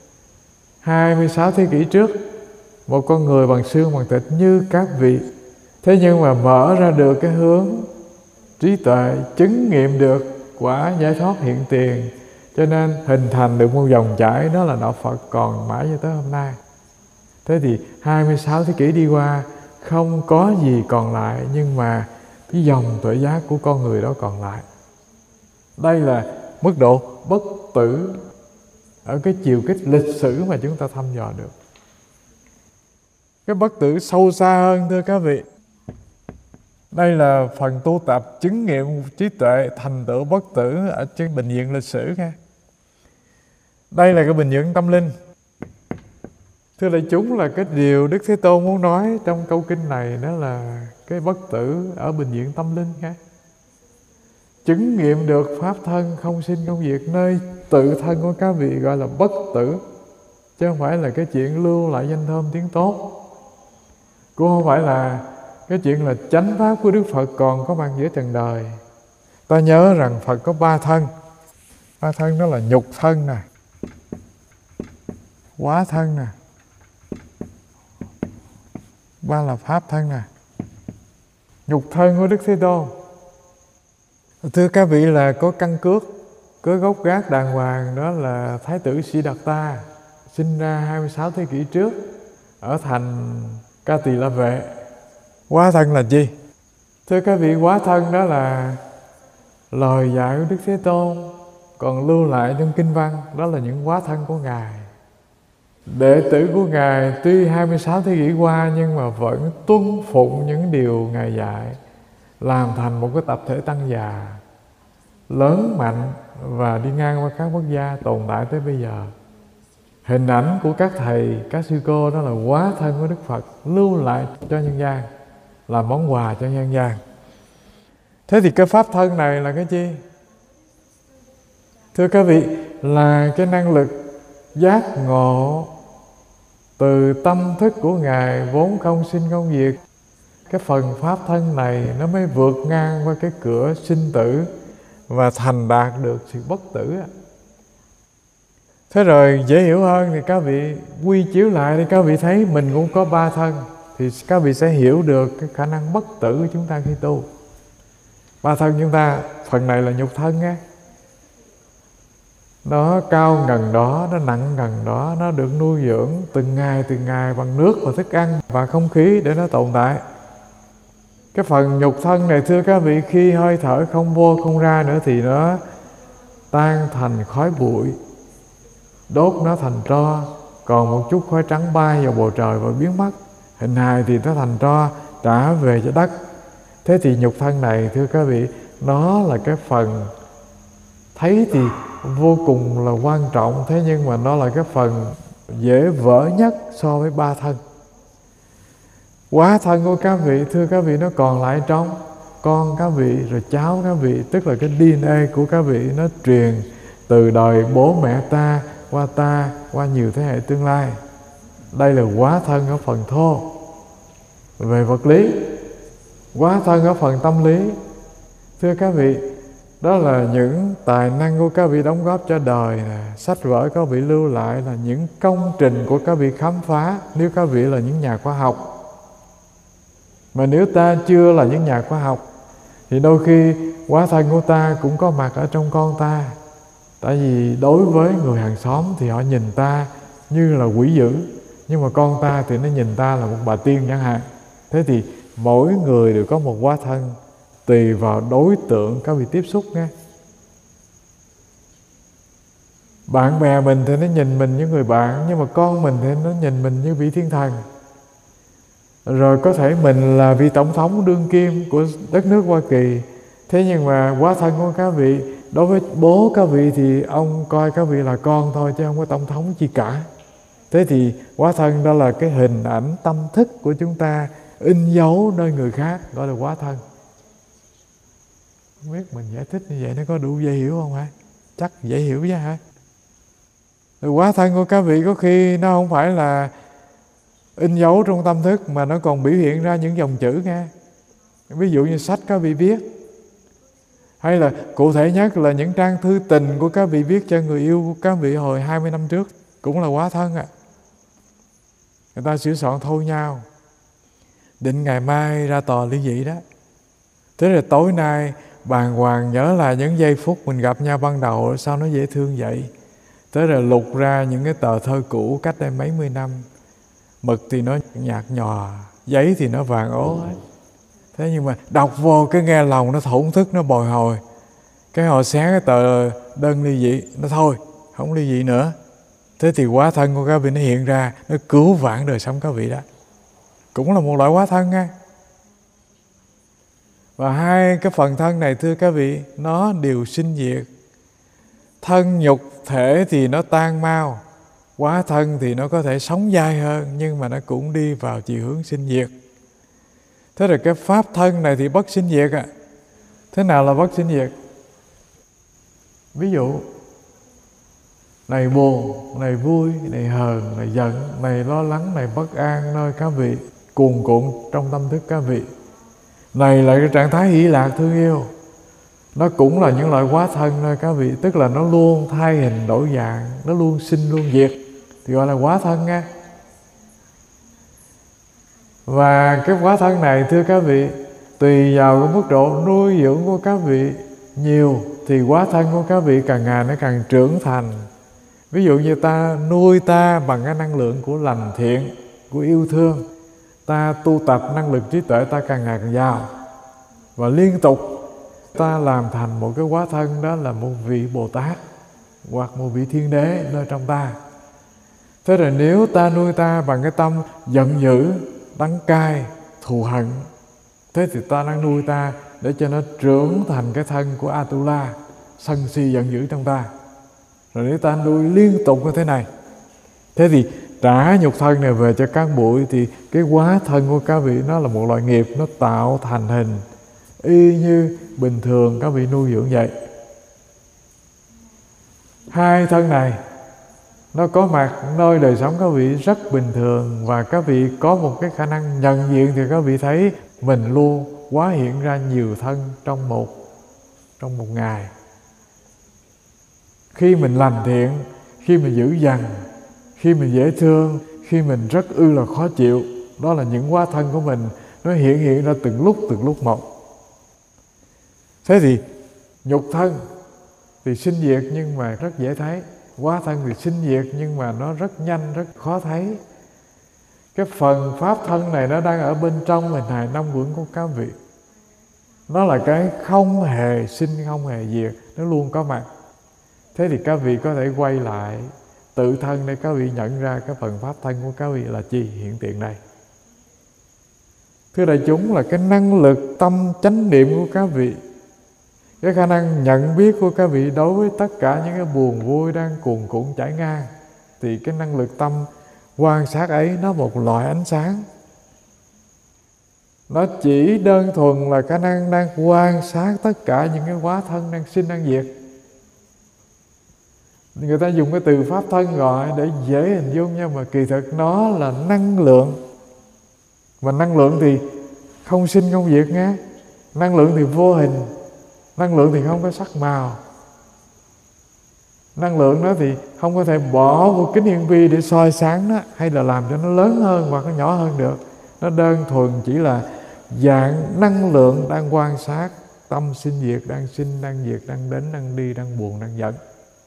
26 thế kỷ trước, một con người bằng xương bằng thịt như các vị, thế nhưng mà mở ra được cái hướng trí tuệ, chứng nghiệm được quả giải thoát hiện tiền, cho nên hình thành được một dòng chảy, đó là đạo Phật còn mãi cho tới hôm nay. Thế thì 26 thế kỷ đi qua, không có gì còn lại, nhưng mà cái dòng tuệ giác của con người đó còn lại. Đây là mức độ bất tử ở cái chiều kích lịch sử mà chúng ta thăm dò được. Cái bất tử sâu xa hơn, thưa các vị, đây là phần tu tập chứng nghiệm trí tuệ thành tựu bất tử ở trên bình diện lịch sử nha. Đây là cái bình diện tâm linh. Thưa đại chúng, là cái điều Đức Thế Tôn muốn nói trong câu kinh này, đó là cái bất tử ở bình diện tâm linh nha. Chứng nghiệm được pháp thân không sinh không diệt, nơi tự thân của các vị gọi là bất tử, chứ không phải là cái chuyện lưu lại danh thơm tiếng tốt, cũng không phải là cái chuyện là chánh pháp của Đức Phật còn có mặt giữa trần đời. Ta nhớ rằng Phật có 3 thân. 3 thân đó là nhục thân nè, hóa thân nè, 3 là pháp thân nè. Nhục thân của Đức Thế Tôn, thưa các vị, là có căn cước, có gốc gác đàng hoàng, đó là Thái tử Siddhartha, sinh ra 26 thế kỷ trước ở thành Ca Tỳ La Vệ. Hóa thân là gì? Thưa các vị, hóa thân đó là lời dạy của Đức Thế Tôn còn lưu lại trong kinh văn, đó là những hóa thân của Ngài. Đệ tử của Ngài tuy 26 thế kỷ qua, nhưng mà vẫn tuân phụng những điều Ngài dạy, làm thành một cái tập thể tăng già lớn mạnh và đi ngang qua các quốc gia tồn tại tới bây giờ. Hình ảnh của các thầy, các sư cô, đó là hóa thân của Đức Phật lưu lại cho nhân gian, là món quà cho nhân gian. Thế thì cái pháp thân này là cái chi? Thưa các vị, là cái năng lực giác ngộ từ tâm thức của Ngài vốn không sinh không diệt. Cái phần pháp thân này nó mới vượt ngang qua cái cửa sinh tử và thành đạt được sự bất tử. Thế rồi dễ hiểu hơn thì các vị quy chiếu lại thì các vị thấy mình cũng có 3 thân, thì các vị sẽ hiểu được cái khả năng bất tử của chúng ta khi tu. 3 thân chúng ta, phần này là nhục thân á, nó cao ngần đó, nó nặng ngần đó, nó được nuôi dưỡng từng ngày bằng nước và thức ăn và không khí để nó tồn tại. Cái phần nhục thân này thưa các vị, khi hơi thở không vô không ra nữa thì nó tan thành khói bụi, đốt nó thành tro, còn một chút khói trắng bay vào bầu trời và biến mất. Hình hài thì nó thành tro trả về cho đất. Thế thì nhục thân này thưa các vị, nó là cái phần thấy thì vô cùng là quan trọng, thế nhưng mà nó là cái phần dễ vỡ nhất so với 3 thân. Quá thân của các vị thưa các vị, nó còn lại trong con các vị rồi cháu các vị, tức là cái DNA của các vị nó truyền từ đời bố mẹ ta qua nhiều thế hệ tương lai. Đây là quá thân ở phần thô về vật lý. Quá thân ở phần tâm lý thưa các vị, đó là những tài năng của các vị đóng góp cho đời nè. Sách vở các vị lưu lại là những công trình của các vị khám phá, nếu các vị là những nhà khoa học. Mà nếu ta chưa là những nhà khoa học thì đôi khi quá thân của ta cũng có mặt ở trong con ta. Tại vì đối với người hàng xóm thì họ nhìn ta như là quỷ dữ, nhưng mà con ta thì nó nhìn ta là một bà tiên chẳng hạn. Thế thì mỗi người đều có một quá thân, tùy vào đối tượng các vị tiếp xúc nghe. Bạn bè mình thì nó nhìn mình như người bạn, nhưng mà con mình thì nó nhìn mình như vị thiên thần. Rồi có thể mình là vị tổng thống đương kim của đất nước Hoa Kỳ, thế nhưng mà quá thân của các vị, đối với bố các vị thì ông coi các vị là con thôi chứ không có tổng thống gì cả. Thế thì quá thân đó là cái hình ảnh tâm thức của chúng ta in dấu nơi người khác, gọi là quá thân. Không biết mình giải thích như vậy nó có đủ dễ hiểu không hả? Chắc dễ hiểu chứ hả? Quá thân của các vị có khi nó không phải là in dấu trong tâm thức, mà nó còn biểu hiện ra những dòng chữ nghe. Ví dụ như sách các vị viết, hay là cụ thể nhất là những trang thư tình của các vị viết cho người yêu của các vị hồi 20 năm trước, cũng là quá thân ạ. Người ta sửa soạn thôi nhau, định ngày mai ra tòa ly dị đó. Thế là tối nay bàng hoàng nhớ lại những giây phút mình gặp nhau ban đầu, sao nó dễ thương vậy. Thế rồi lục ra những cái tờ thơ cũ cách đây mấy mươi năm. Mực thì nó nhạt nhòa, giấy thì nó vàng ố hết. Thế nhưng mà đọc vô cái nghe lòng nó thổn thức, nó bồi hồi. Cái hồi sáng cái tờ đơn ly dị, nó thôi, không ly dị nữa. Thế thì quá thân của các vị nó hiện ra, nó cứu vãn đời sống các vị đó. Cũng là một loại quá thân nha. Và hai cái phần thân này thưa các vị, nó đều sinh diệt. Thân nhục thể thì nó tan mau, quá thân thì nó có thể sống dài hơn, nhưng mà nó cũng đi vào chiều hướng sinh diệt. Thế rồi cái pháp thân này thì bất sinh diệt ạ. Thế nào là bất sinh diệt? Ví dụ, này buồn, này vui, này hờn, này giận, này lo lắng, này bất an nơi các vị, cuồn cuộn trong tâm thức các vị. Này là cái trạng thái hỷ lạc thương yêu. Nó cũng là những loại quá thân nơi các vị, tức là nó luôn thay hình đổi dạng, nó luôn sinh luôn diệt, thì gọi là quá thân nha. Và cái quá thân này thưa các vị, tùy vào cái mức độ nuôi dưỡng của các vị nhiều thì quá thân của các vị càng ngày nó càng trưởng thành. Ví dụ như ta nuôi ta bằng cái năng lượng của lành thiện, của yêu thương, ta tu tập năng lực trí tuệ ta càng ngày càng giàu, và liên tục ta làm thành một cái quá thân, đó là một vị Bồ Tát hoặc một vị Thiên Đế nơi trong ta. Thế rồi nếu ta nuôi ta bằng cái tâm giận dữ, đắng cay, thù hận, thế thì ta đang nuôi ta để cho nó trưởng thành cái thân của Atula, sân si giận dữ trong ta. Rồi nếu ta nuôi liên tục như thế này, thế thì trả nhục thân này về cho các bụi, thì cái quá thân của các vị nó là một loại nghiệp, nó tạo thành hình y như bình thường các vị nuôi dưỡng vậy. hai thân này nó có mặt nơi đời sống các vị rất bình thường, và các vị có một cái khả năng nhận diện thì các vị thấy mình luôn hóa hiện ra nhiều thân trong một ngày. Khi mình lành thiện, khi mình dữ dằn, khi mình dễ thương, khi mình rất là khó chịu, đó là những hóa thân của mình, nó hiện ra từng lúc một. Thế thì nhục thân thì sinh diệt nhưng mà rất dễ thấy, hóa thân thì sinh diệt nhưng mà nó rất nhanh, rất khó thấy. Cái phần pháp thân này nó đang ở bên trong hình hài năm uẩn của các vị. Nó là cái không hề sinh, không hề diệt, nó luôn có mặt. Thế thì các vị có thể quay lại tự thân để các vị nhận ra cái phần pháp thân của các vị là chi hiện tiền này. Thưa đại chúng, là cái năng lực tâm chánh niệm của các vị, cái khả năng nhận biết của các vị đối với tất cả những cái buồn vui đang cuồn cuộn chảy ngang, thì cái năng lực tâm quan sát ấy nó một loại ánh sáng. Nó chỉ đơn thuần là khả năng đang quan sát tất cả những cái hóa thân đang sinh đang diệt. Người ta dùng cái từ pháp thân gọi để dễ hình dung, nhưng mà kỳ thực nó là năng lượng. Mà năng lượng thì không sinh không diệt nghe. Năng lượng thì vô hình, năng lượng thì không có sắc màu. Năng lượng đó thì không có thể bỏ vô kính hiển vi để soi sáng nó, hay là làm cho nó lớn hơn hoặc nó nhỏ hơn được. Nó đơn thuần chỉ là dạng năng lượng đang quan sát tâm sinh diệt, đang sinh, đang diệt, đang đến, đang đi, đang buồn, đang giận.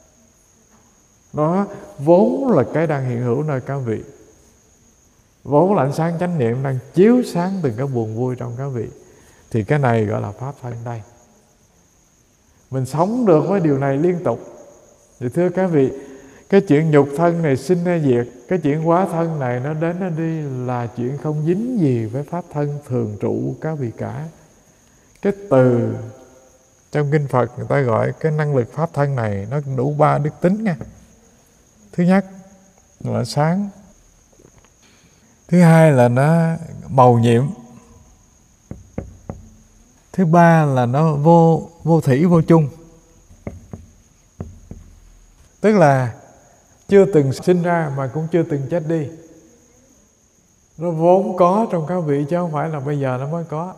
Đó vốn là cái đang hiện hữu nơi các vị. Vốn là ánh sáng chánh niệm đang chiếu sáng từng cái buồn vui trong các vị. Thì cái này gọi là pháp thân đây. Mình sống được với điều này liên tục. Thì thưa các vị, cái chuyện nhục thân này sinh hay diệt, cái chuyện hóa thân này nó đến nó đi là chuyện không dính gì với pháp thân thường trụ của các vị cả. Cái từ trong kinh Phật người ta gọi cái năng lực pháp thân này nó đủ 3 đức tính nha. Thứ nhất là sáng. Thứ hai là nó màu nhiệm. Thứ ba là nó vô thủy vô chung. Tức là chưa từng sinh ra mà cũng chưa từng chết đi. Nó vốn có trong các vị chứ không phải là bây giờ nó mới có.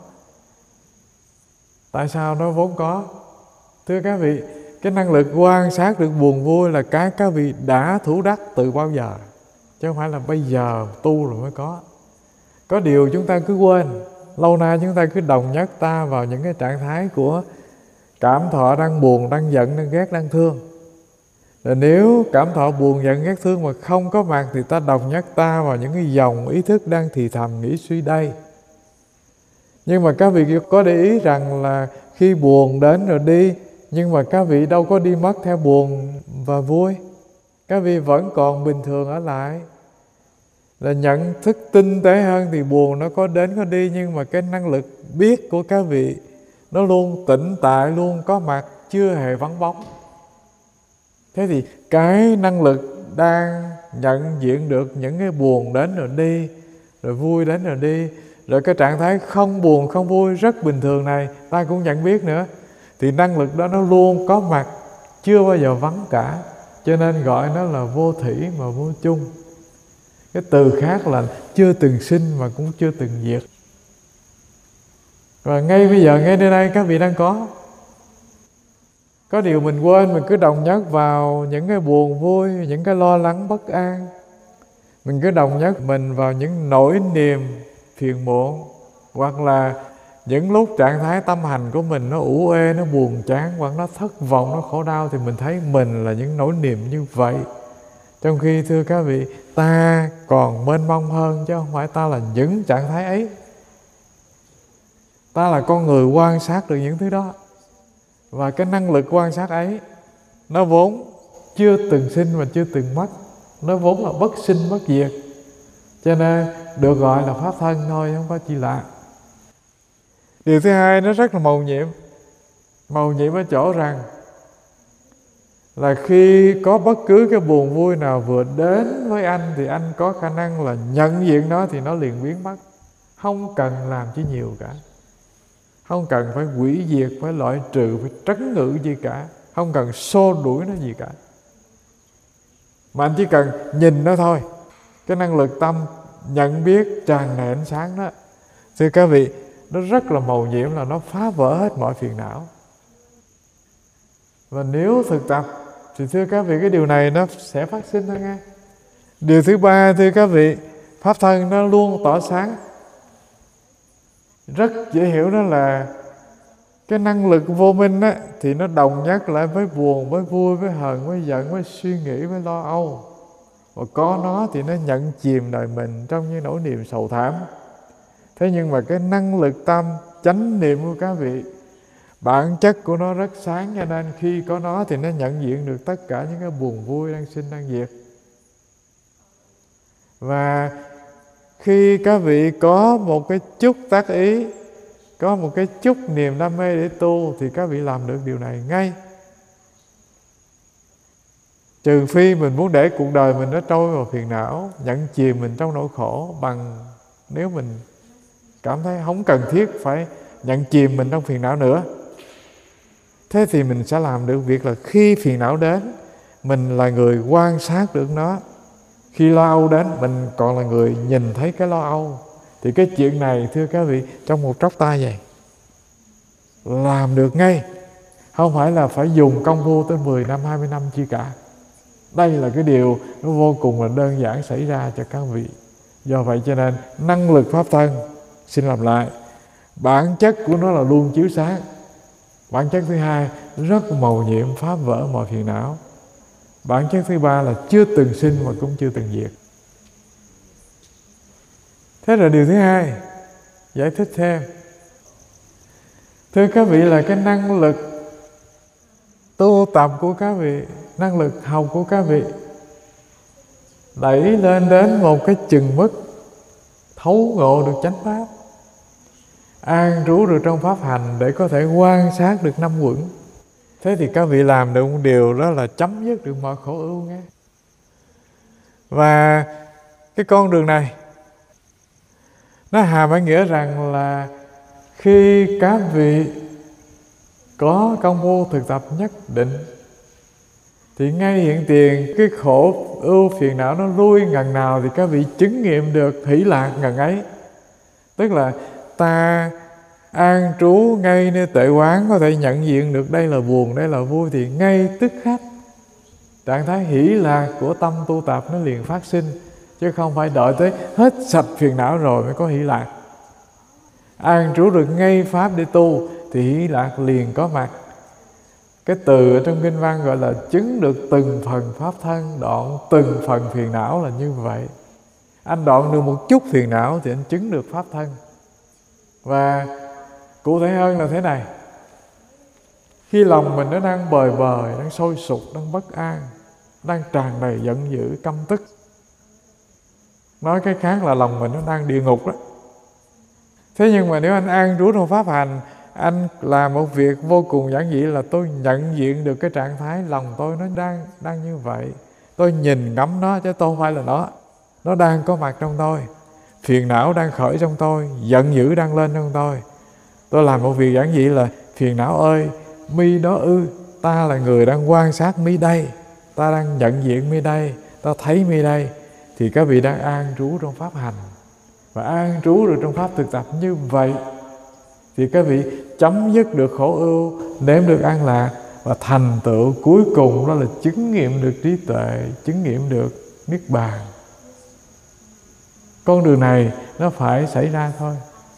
Tại sao nó vốn có? Thưa các vị, cái năng lực quan sát được buồn vui là cái các vị đã thủ đắc từ bao giờ, chứ không phải là bây giờ tu rồi mới có. Có điều chúng ta cứ quên. Lâu nay chúng ta cứ đồng nhất ta vào những cái trạng thái của cảm thọ đang buồn, đang giận, đang ghét, đang thương. Và nếu cảm thọ buồn, giận, ghét, thương mà không có mặt thì ta đồng nhất ta vào những cái dòng ý thức đang thì thầm nghĩ suy đây. Nhưng mà các vị có để ý rằng là khi buồn đến rồi đi, nhưng mà các vị đâu có đi mất theo buồn và vui. Các vị vẫn còn bình thường ở lại. Là nhận thức tinh tế hơn thì buồn nó có đến có đi, nhưng mà cái năng lực biết của các vị nó luôn tĩnh tại, luôn có mặt, chưa hề vắng bóng. Thế thì cái năng lực đang nhận diện được những cái buồn đến rồi đi, rồi vui đến rồi đi, rồi cái trạng thái không buồn không vui rất bình thường này ta cũng nhận biết nữa, thì năng lực đó nó luôn có mặt, chưa bao giờ vắng cả. Cho nên gọi nó là vô thủy mà vô chung. Cái từ khác là chưa từng sinh mà cũng chưa từng diệt. Và ngay bây giờ, ngay nơi đây các vị đang có. Có điều mình quên, mình cứ đồng nhất vào những cái buồn vui, những cái lo lắng bất an. Mình cứ đồng nhất mình vào những nỗi niềm phiền muộn, hoặc là những lúc trạng thái tâm hành của mình nó ủ ê, nó buồn chán, hoặc nó thất vọng, nó khổ đau, thì mình thấy mình là những nỗi niềm như vậy. Trong khi thưa các vị, ta còn mênh mông hơn, chứ không phải ta là những trạng thái ấy. Ta là con người quan sát được những thứ đó. Và cái năng lực quan sát ấy nó vốn chưa từng sinh và chưa từng mất. Nó vốn là bất sinh bất diệt. Cho nên được gọi là pháp thân thôi, không có chi lạ. Điều thứ hai, nó rất là mầu nhiệm. Mầu nhiệm ở chỗ rằng là khi có bất cứ cái buồn vui nào vừa đến với anh thì anh có khả năng là nhận diện nó thì nó liền biến mất. Không cần làm chi nhiều cả. Không cần phải hủy diệt, phải loại trừ, phải trấn ngự gì cả. Không cần xô đuổi nó gì cả. mà anh chỉ cần nhìn nó thôi, cái năng lực tâm nhận biết tràn đầy ánh sáng đó, thưa các vị, nó rất là mầu nhiệm, là nó phá vỡ hết mọi phiền não. Và nếu thực tập thì thưa các vị, cái điều này nó sẽ phát sinh thôi nghe. Điều thứ ba, thưa các vị, pháp thân nó luôn tỏ sáng. Rất dễ hiểu, đó là cái năng lực vô minh á, thì nó đồng nhất lại với buồn, với vui, với hờn, với giận, với suy nghĩ, với lo âu. Và có nó thì nó nhận chìm đời mình trong những nỗi niềm sầu thảm. Thế nhưng mà cái năng lực tâm chánh niệm của các vị, bản chất của nó rất sáng, cho nên khi có nó thì nó nhận diện được tất cả những cái buồn vui đang sinh đang diệt. Và khi các vị có một cái chút tác ý, có một cái chút niềm đam mê để tu, thì các vị làm được điều này ngay. Trừ phi mình muốn để cuộc đời mình nó trôi vào phiền não, nhận chìm mình trong nỗi khổ, bằng nếu mình cảm thấy không cần thiết phải nhận chìm mình trong phiền não nữa. Thế thì mình sẽ làm được việc là khi phiền não đến, mình là người quan sát được nó. Khi lo âu đến, mình còn là người nhìn thấy cái lo âu. Thì cái chuyện này, thưa các vị, trong một chốc tay vậy làm được ngay. Không phải là phải dùng công phu tới 10 năm, 20 năm chi cả. Đây là cái điều nó vô cùng là đơn giản xảy ra cho các vị. Do vậy cho nên năng lực pháp thân, xin làm lại, bản chất của nó là luôn chiếu sáng. Bản chất thứ hai, rất mầu nhiệm, phá vỡ mọi phiền não. Bản chất thứ ba là chưa từng sinh mà cũng chưa từng diệt. Thế là điều thứ hai, giải thích thêm. Thưa các vị, là cái năng lực tu tập của các vị, năng lực học của các vị đẩy lên đến một cái chừng mức thấu ngộ được chánh pháp, an trú được trong pháp hành để có thể quan sát được năm uẩn. Thế thì các vị làm được một điều, đó là chấm dứt được mọi khổ ưu nghe. Và cái con đường này nó hàm ý nghĩa rằng là khi các vị có công phu thực tập nhất định, thì ngay hiện tiền cái khổ ưu phiền não nó lui ngần nào, thì các vị chứng nghiệm được hỷ lạc ngần ấy. Tức là ta an trú ngay nơi tuệ quán, có thể nhận diện được đây là buồn, đây là vui, thì ngay tức khắc trạng thái hỷ lạc của tâm tu tập nó liền phát sinh, chứ không phải đợi tới hết sạch phiền não rồi mới có hỷ lạc. An trú được ngay pháp để tu thì hỷ lạc liền có mặt. Cái từ ở trong kinh văn gọi là chứng được từng phần pháp thân, đoạn từng phần phiền não là như vậy. Anh đoạn được một chút phiền não thì anh chứng được pháp thân. Và cụ thể hơn là thế này: khi lòng mình nó đang bời bời, đang sôi sục, đang bất an, đang tràn đầy giận dữ, căm tức, nói cái khác là lòng mình nó đang địa ngục đó. Thế nhưng mà nếu anh an trú trong pháp hành, anh làm một việc vô cùng giản dị, là tôi nhận diện được cái trạng thái lòng tôi nó đang như vậy. Tôi nhìn ngắm nó chứ tôi không phải là nó đang có mặt trong tôi. Phiền não đang khởi trong tôi, giận dữ đang lên trong tôi. Tôi làm một việc giản dị là: phiền não ơi, mi đó ư, ta là người đang quan sát mi đây, ta đang nhận diện mi đây, ta thấy mi đây. Thì các vị đang an trú trong pháp hành. Và an trú được trong pháp thực tập như vậy thì các vị chấm dứt được khổ ưu, nếm được an lạc, và thành tựu cuối cùng đó là chứng nghiệm được trí tuệ, chứng nghiệm được niết bàn. Con đường này nó phải xảy ra thôi.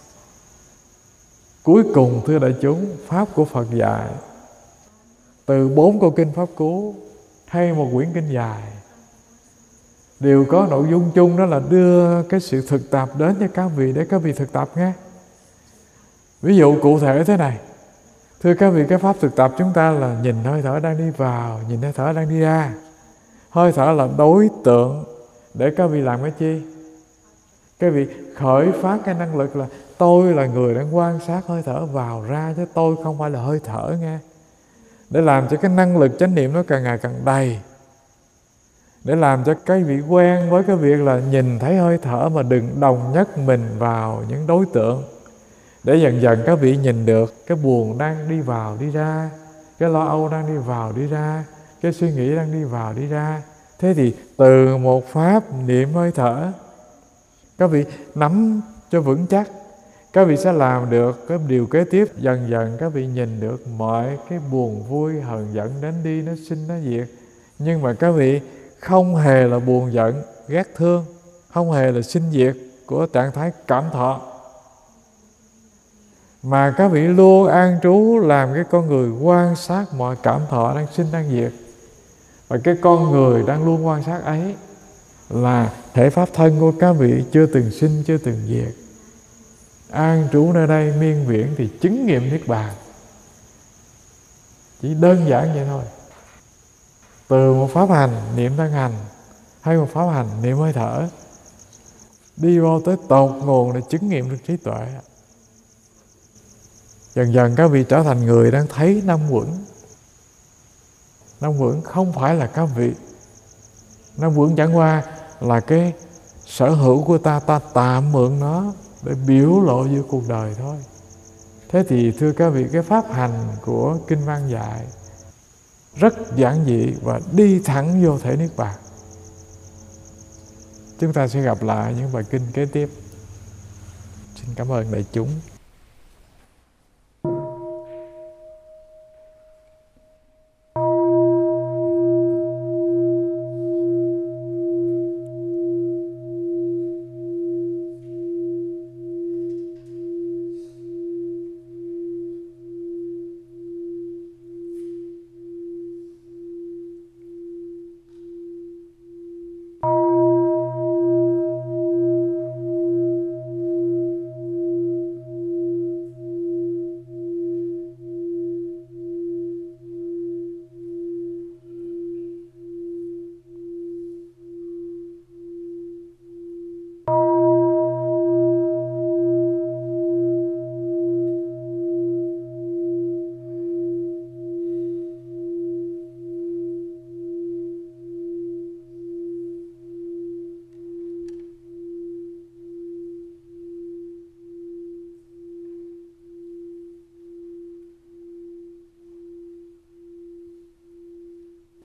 Cuối cùng, thưa đại chúng, pháp của Phật dạy từ 4 câu kinh Pháp Cú hay một quyển kinh dài đều có nội dung chung, đó là đưa cái sự thực tập đến cho các vị để các vị thực tập nghe. Ví dụ cụ thể thế này: thưa các vị, cái pháp thực tập chúng ta là nhìn hơi thở đang đi vào, nhìn hơi thở đang đi ra. Hơi thở là đối tượng để các vị làm cái chi? Các vị khởi phát cái năng lực là tôi là người đang quan sát hơi thở vào ra, chứ tôi không phải là hơi thở nghe. Để làm cho cái năng lực chánh niệm nó càng ngày càng đầy, để làm cho các vị quen với cái việc là nhìn thấy hơi thở mà đừng đồng nhất mình vào những đối tượng. Để dần dần các vị nhìn được cái buồn đang đi vào đi ra, cái lo âu đang đi vào đi ra, cái suy nghĩ đang đi vào đi ra. Thế thì từ một pháp niệm hơi thở, các vị nắm cho vững chắc, các vị sẽ làm được cái điều kế tiếp. Dần dần các vị nhìn được mọi cái buồn vui, hờn giận đến đi, nó sinh nó diệt. Nhưng mà các vị không hề là buồn giận, ghét thương, không hề là sinh diệt của trạng thái cảm thọ, mà các vị luôn an trú làm cái con người quan sát mọi cảm thọ đang sinh đang diệt. Và cái con người đang luôn quan sát ấy là thể pháp thân của các vị chưa từng sinh, chưa từng diệt. An trú nơi đây miên viễn thì chứng nghiệm niết bàn. Chỉ đơn giản vậy thôi. Từ một pháp hành niệm thân hành, hay một pháp hành niệm hơi thở, đi vô tới tột nguồn để chứng nghiệm được trí tuệ. Dần dần các vị trở thành người đang thấy năm uẩn. Năm uẩn không phải là các vị. Năm uẩn chẳng qua là cái sở hữu của ta, ta tạm mượn nó để biểu lộ giữa cuộc đời thôi. Thế thì thưa các vị, cái pháp hành của kinh văn dạy rất giản dị và đi thẳng vô thể niết bàn. Chúng ta sẽ gặp lại những bài kinh kế tiếp. Xin cảm ơn đại chúng.